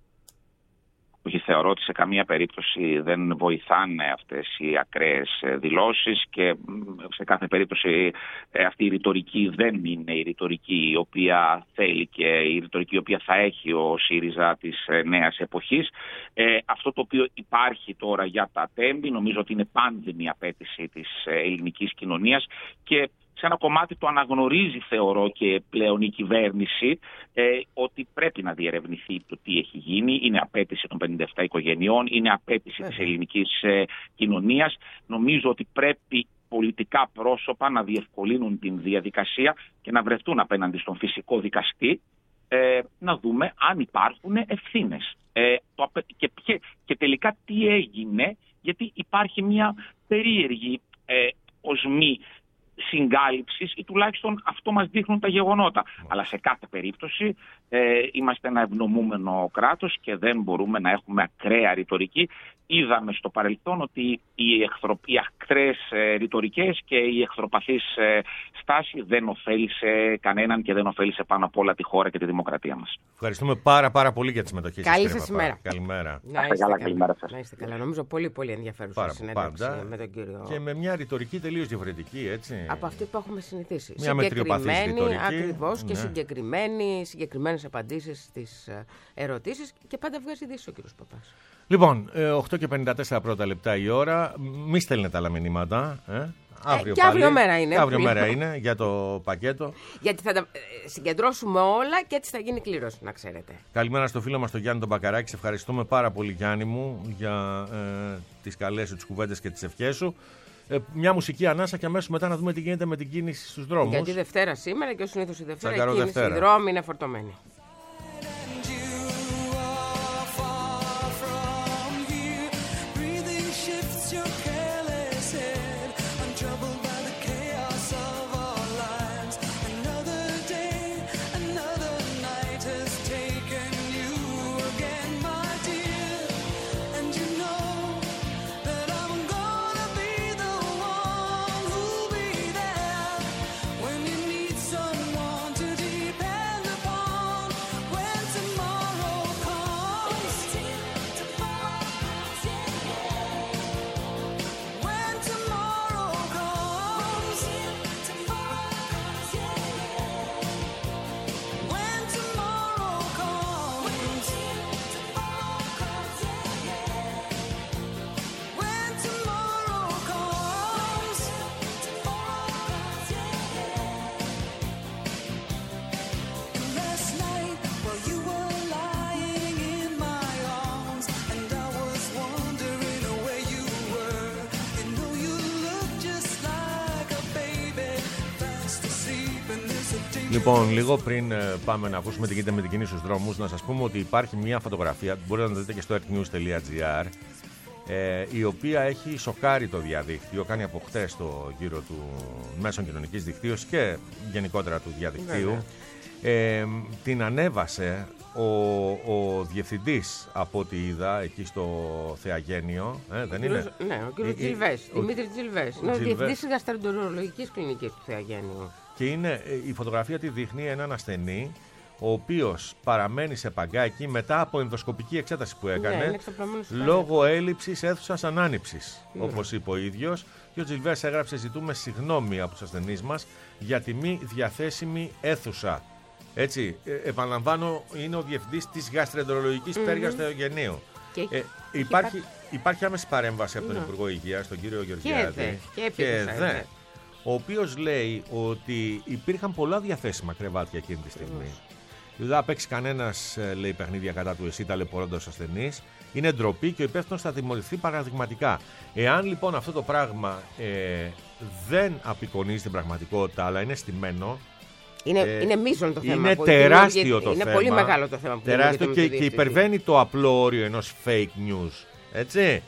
Όχι, θεωρώ ότι σε καμία περίπτωση δεν βοηθάνε αυτές οι ακραίες δηλώσεις και σε κάθε περίπτωση αυτή η ρητορική δεν είναι η ρητορική η οποία θέλει και η ρητορική η οποία θα έχει ο ΣΥΡΙΖΑ της νέας εποχής. Ε, αυτό το οποίο υπάρχει τώρα για τα τέμπη νομίζω ότι είναι πάντημη απέτηση της ελληνικής κοινωνίας και σε ένα κομμάτι το αναγνωρίζει, θεωρώ, και πλέον η κυβέρνηση ε, ότι πρέπει να διερευνηθεί το τι έχει γίνει. Είναι απέτηση των πενήντα επτά οικογενειών, είναι απέτηση της ελληνικής ε, κοινωνίας. Νομίζω ότι πρέπει πολιτικά πρόσωπα να διευκολύνουν την διαδικασία και να βρεθούν απέναντι στον φυσικό δικαστή, ε, να δούμε αν υπάρχουν ευθύνες. Ε, το, και, και, και τελικά τι έγινε, γιατί υπάρχει μια περίεργη ε, οσμή συγκάλυψης ή τουλάχιστον αυτό μας δείχνουν τα γεγονότα. Mm. Αλλά σε κάθε περίπτωση ε, είμαστε ένα ευνομούμενο κράτος και δεν μπορούμε να έχουμε ακραία ρητορική. Είδαμε στο παρελθόν ότι οι, εχθρο, οι ακραίες ε, ρητορικές και οι εχθροπαθείς ε, στάση δεν ωφέλησε κανέναν και δεν ωφέλησε πάνω απ' όλα τη χώρα και τη δημοκρατία μας. Ευχαριστούμε πάρα πάρα πολύ για τη συμμετοχή σας. Καλή κύριε σας Παπά. ημέρα. Καλημέρα. Να είστε καλά, καλημέρα σας. Να είστε καλά. Νομίζω πολύ πολύ ενδιαφέρουσα Πάρα συνέντευξη πάντα. με τον κύριο. Και με μια ρητορική τελείως διαφορετική, έτσι. Από αυτή που έχουμε συνηθίσει. Μια μετριοπαθής ρητορική. Ακριβώς, και Ναι. συγκεκριμένη, συγκεκριμένες απαντήσεις στις ε, ερωτήσεις και πάντα βγάζει δύση ο κύριος Παπάς. Λοιπόν, ε, οκτώ και πενήντα τέσσερα πρώτα λεπτά η ώρα. Μη στέλνετε άλλα μηνύματα. Ε. Αύριο και πάλι. αύριο μέρα είναι. Και αύριο που μέρα λέω. είναι για το πακέτο. Γιατί θα τα ε, συγκεντρώσουμε όλα και έτσι θα γίνει κλήρωση, να ξέρετε. Καλημέρα στο φίλο μας τον Γιάννη τον Μπακαράκη. Σε ευχαριστούμε πάρα πολύ, Γιάννη μου, για ε, τις καλές σου, τις κουβέντες και τις ευχές σου. Ε, μια μουσική ανάσα και αμέσως μετά να δούμε τι γίνεται με την κίνηση στους δρόμους. Γιατί Δευτέρα σήμερα και ως συνήθως η Δευτέρα η Τσακαρό κίνηση, οι Δευτέρα. δρόμοι είναι φορτωμένοι. Λοιπόν, λίγο πριν ε, πάμε να ακούσουμε τι γίνεται με την κίνηση στους δρόμους, να σας πούμε ότι υπάρχει μια φωτογραφία, μπορείτε να το δείτε και στο earth news τελεία gr, ε, η οποία έχει σοκάρει το διαδίκτυο, κάνει από χτες το γύρο του μέσων κοινωνικής δικτύωσης και γενικότερα του διαδικτύου. Ε, την ανέβασε ο, ο διευθυντής, από ό,τι είδα, εκεί στο Θεαγένιο. Ε, δεν είναι. Ναι, ο κύριος Ε, ε, Τζιλβές, ο- Δημήτρης Τζιλβές. ο Είναι ο Τζιλβές. διευθυντής της γαστρεντερολογικής κλινικής του Θεαγένειου. Και είναι, ε, η φωτογραφία τη δείχνει έναν ασθενή, ο οποίος παραμένει σε παγκάκι μετά από ενδοσκοπική εξέταση που Ναι, έκανε, είναι εξαπλωμένος στο λόγω έλλειψης αίθουσας ανάνυψης, Ναι. όπως είπε ο ίδιος. Και ο Τζιλβές έγραψε: ζητούμε συγγνώμη από τους ασθενείς μας για τη μη διαθέσιμη αίθουσα. Έτσι, ε, επαναλαμβάνω, είναι ο διευθυντής της γαστρεντερολογικής mm-hmm. πτέρυγας του Θεαγενείου. Και έχει- Ε, έχει υπάρχει, υπάρξει- υπάρχει άμεση παρέμβαση από τον Ναι. Υπουργό Υγείας, τον κύριο Και Γεωργιάδη. ΕΔΕ, και επίδοσα ΕΔΕ, ΕΔΕ. ο οποίος λέει ότι υπήρχαν πολλά διαθέσιμα κρεβάτια εκείνη τη στιγμή. Δεν θα παίξει κανένα, λέει, παιχνίδια κατά του εσύ ταλαιπωρώντας ασθενείς. Είναι ντροπή και ο υπεύθυνος θα τιμωρηθεί παραδειγματικά. Εάν λοιπόν αυτό το πράγμα ε, δεν απεικονίζει την πραγματικότητα, αλλά είναι στημένο. Είναι, Ε, είναι μείζον το θέμα. Είναι που τεράστιο δημιουργεί- το είναι θέμα. πολύ μεγάλο το θέμα που Τεράστιο δημιουργείται και, με και το διευθυντή. υπερβαίνει το απλό όριο ενός fake news. Έτσι.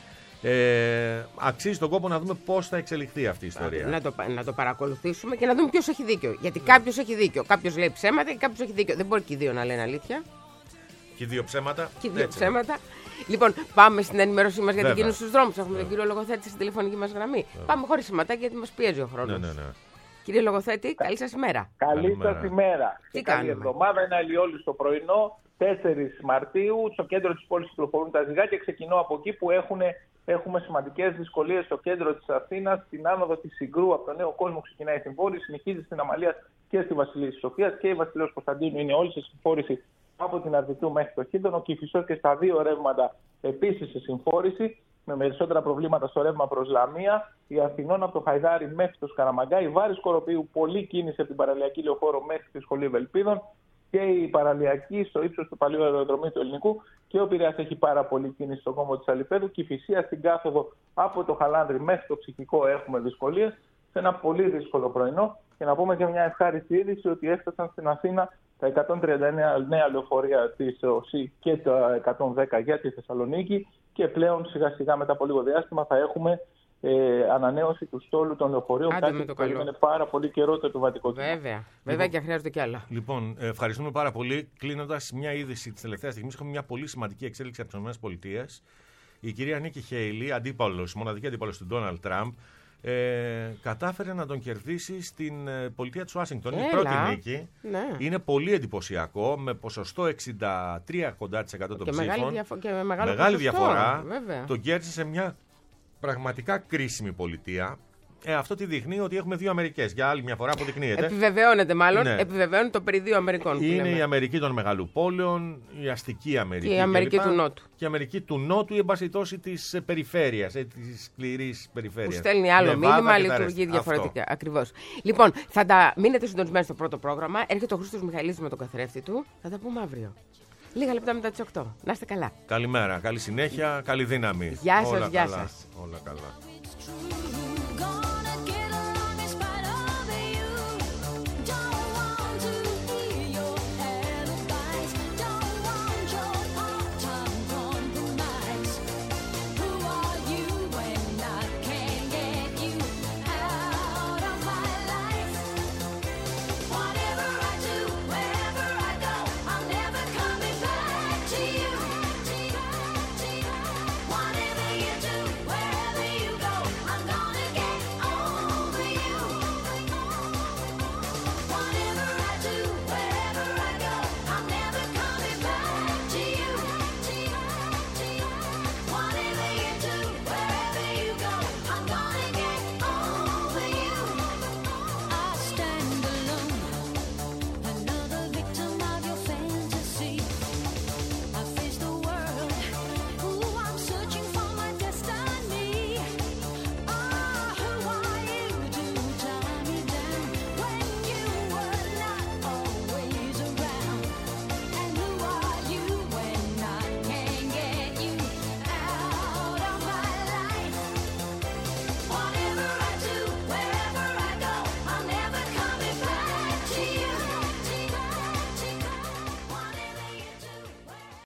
Ε, αξίζει τον κόπο να δούμε πώς θα εξελιχθεί αυτή η ιστορία. Να το, πα- να το παρακολουθήσουμε και να δούμε ποιος έχει δίκιο. Γιατί κάποιος έχει δίκιο. Κάποιος λέει ψέματα και κάποιος έχει δίκιο. Δεν μπορεί και οι δύο να λένε αλήθεια. Και δύο ψέματα. Και οι δύο Έτσι. ψέματα. Λοιπόν, πάμε στην ενημέρωσή μας για την Βέβαια. κίνηση στους δρόμους. Έχουμε τον κύριο Λογοθέτη στην τηλεφωνική μας γραμμή. Πάμε χωρίς σηματάκι γιατί μας πιέζει ο χρόνος. Ναι, ναι, ναι. Κύριε Λογοθέτη, καλή σας ημέρα. Καλή Καλημέρα. σας ημέρα. Τι Και καλή κάνουμε? εβδομάδα. Ένα ηλιόλουστο στο πρωινό, τέσσερις Μαρτίου. Στο κέντρο της πόλης κυκλοφορούν τα ζυγά και ξεκινώ από εκεί που έχουν, έχουμε σημαντικές δυσκολίες στο κέντρο της Αθήνας. Στην άνοδο της Συγκρού από τον Νέο Κόσμο ξεκινάει η συμφόρηση, συνεχίζει στην Αμαλίας και στη Βασιλής της Σοφίας και η Βασιλέως Κωνσταντίνου είναι όλη σε συμφόρηση από την Αρβιτού μέχρι το Χίντονο. Και η Φυσός και στα δύο ρεύματα επίσης σε συμφόρηση, με περισσότερα προβλήματα στο ρεύμα προς Λαμία. Η Αθηνών από το Χαϊδάρι μέχρι το Σκαραμαγκά. Η Βάρη Σκοροπίου, πολλή κίνηση από την παραλιακή λεωφόρο μέχρι τη Σχολή Ευελπίδων. Και η παραλιακή στο ύψος του παλιού αεροδρομίου του Ελληνικού. Και ο Πειραιάς έχει πάρα πολλή κίνηση στον κόμβο της Αλιπέδου. Και η Φυσία στην κάθοδο από το Χαλάνδρι μέχρι το Ψυχικό έχουμε δυσκολίες. Σε ένα πολύ δύσκολο πρωινό. Και να πούμε και μια ευχάριστη είδηση ότι έφτασαν στην Αθήνα τα εκατόν τριάντα εννέα νέα λεωφορεία της ΟΣΥ και τα εκατόν δέκα για τη Θεσσαλονίκη. Και πλέον σιγά σιγά μετά από λίγο διάστημα θα έχουμε ε, ανανέωση του στόλου των λεωφορείων. Άντε με Κάτι το που καλό. περίμενε πάρα πολύ καιρό το επιβατικό κοινό. Βέβαια. Βέβαια και χρειάζονται κι άλλα. Λοιπόν, ε, ευχαριστούμε πάρα πολύ. Κλείνοντας, μια είδηση τη τελευταία στιγμή, έχουμε μια πολύ σημαντική εξέλιξη από τις ΗΠΑ. Η κυρία Νίκη Χέιλι, αντίπαλος, μοναδική αντίπαλος του Ντόναλντ Τραμπ, Ε, κατάφερε να τον κερδίσει στην ε, πολιτεία της Ουάσιγκτον. Είναι η Έλα. πρώτη νίκη. Ναι. Είναι πολύ εντυπωσιακό, με ποσοστό εξήντα τρία κοντά τοις εκατό των Και ψήφων. μεγάλη, διαφο- και με μεγάλο Μεγάλη ποσοστό, διαφορά. βέβαια. Τον κέρδισε σε μια πραγματικά κρίσιμη πολιτεία. Ε, αυτό τι δείχνει? Ότι έχουμε δύο Αμερικές. Για άλλη μια φορά αποδεικνύεται. Επιβεβαιώνεται μάλλον, Ναι. επιβεβαιώνει το περί δύο Αμερικών. που Είναι λέμε. η Αμερική των μεγαλοπόλεων, η αστική Αμερική. Και η Αμερική κλπ. του Νότου. Και η Αμερική του Νότου, ή εν πάση περιπτώσει της περιφέρειας, της σκληρής περιφέρειας. Που στέλνει άλλο Νεβάδα μήνυμα, και τα λειτουργεί ρέστα. διαφορετικά. Ακριβώς. Λοιπόν, θα τα μείνετε συντονισμένοι στο πρώτο πρόγραμμα. Έρχεται ο Χρήστος Μιχαηλίδης με τον καθρέφτη του. Θα τα πούμε αύριο. Λίγα λεπτά μετά τις οκτώ. Να είστε καλά. Καλημέρα, καλή συνέχεια, καλή δύναμη. Γεια σας, Όλα γεια καλά, σας. όλα καλά.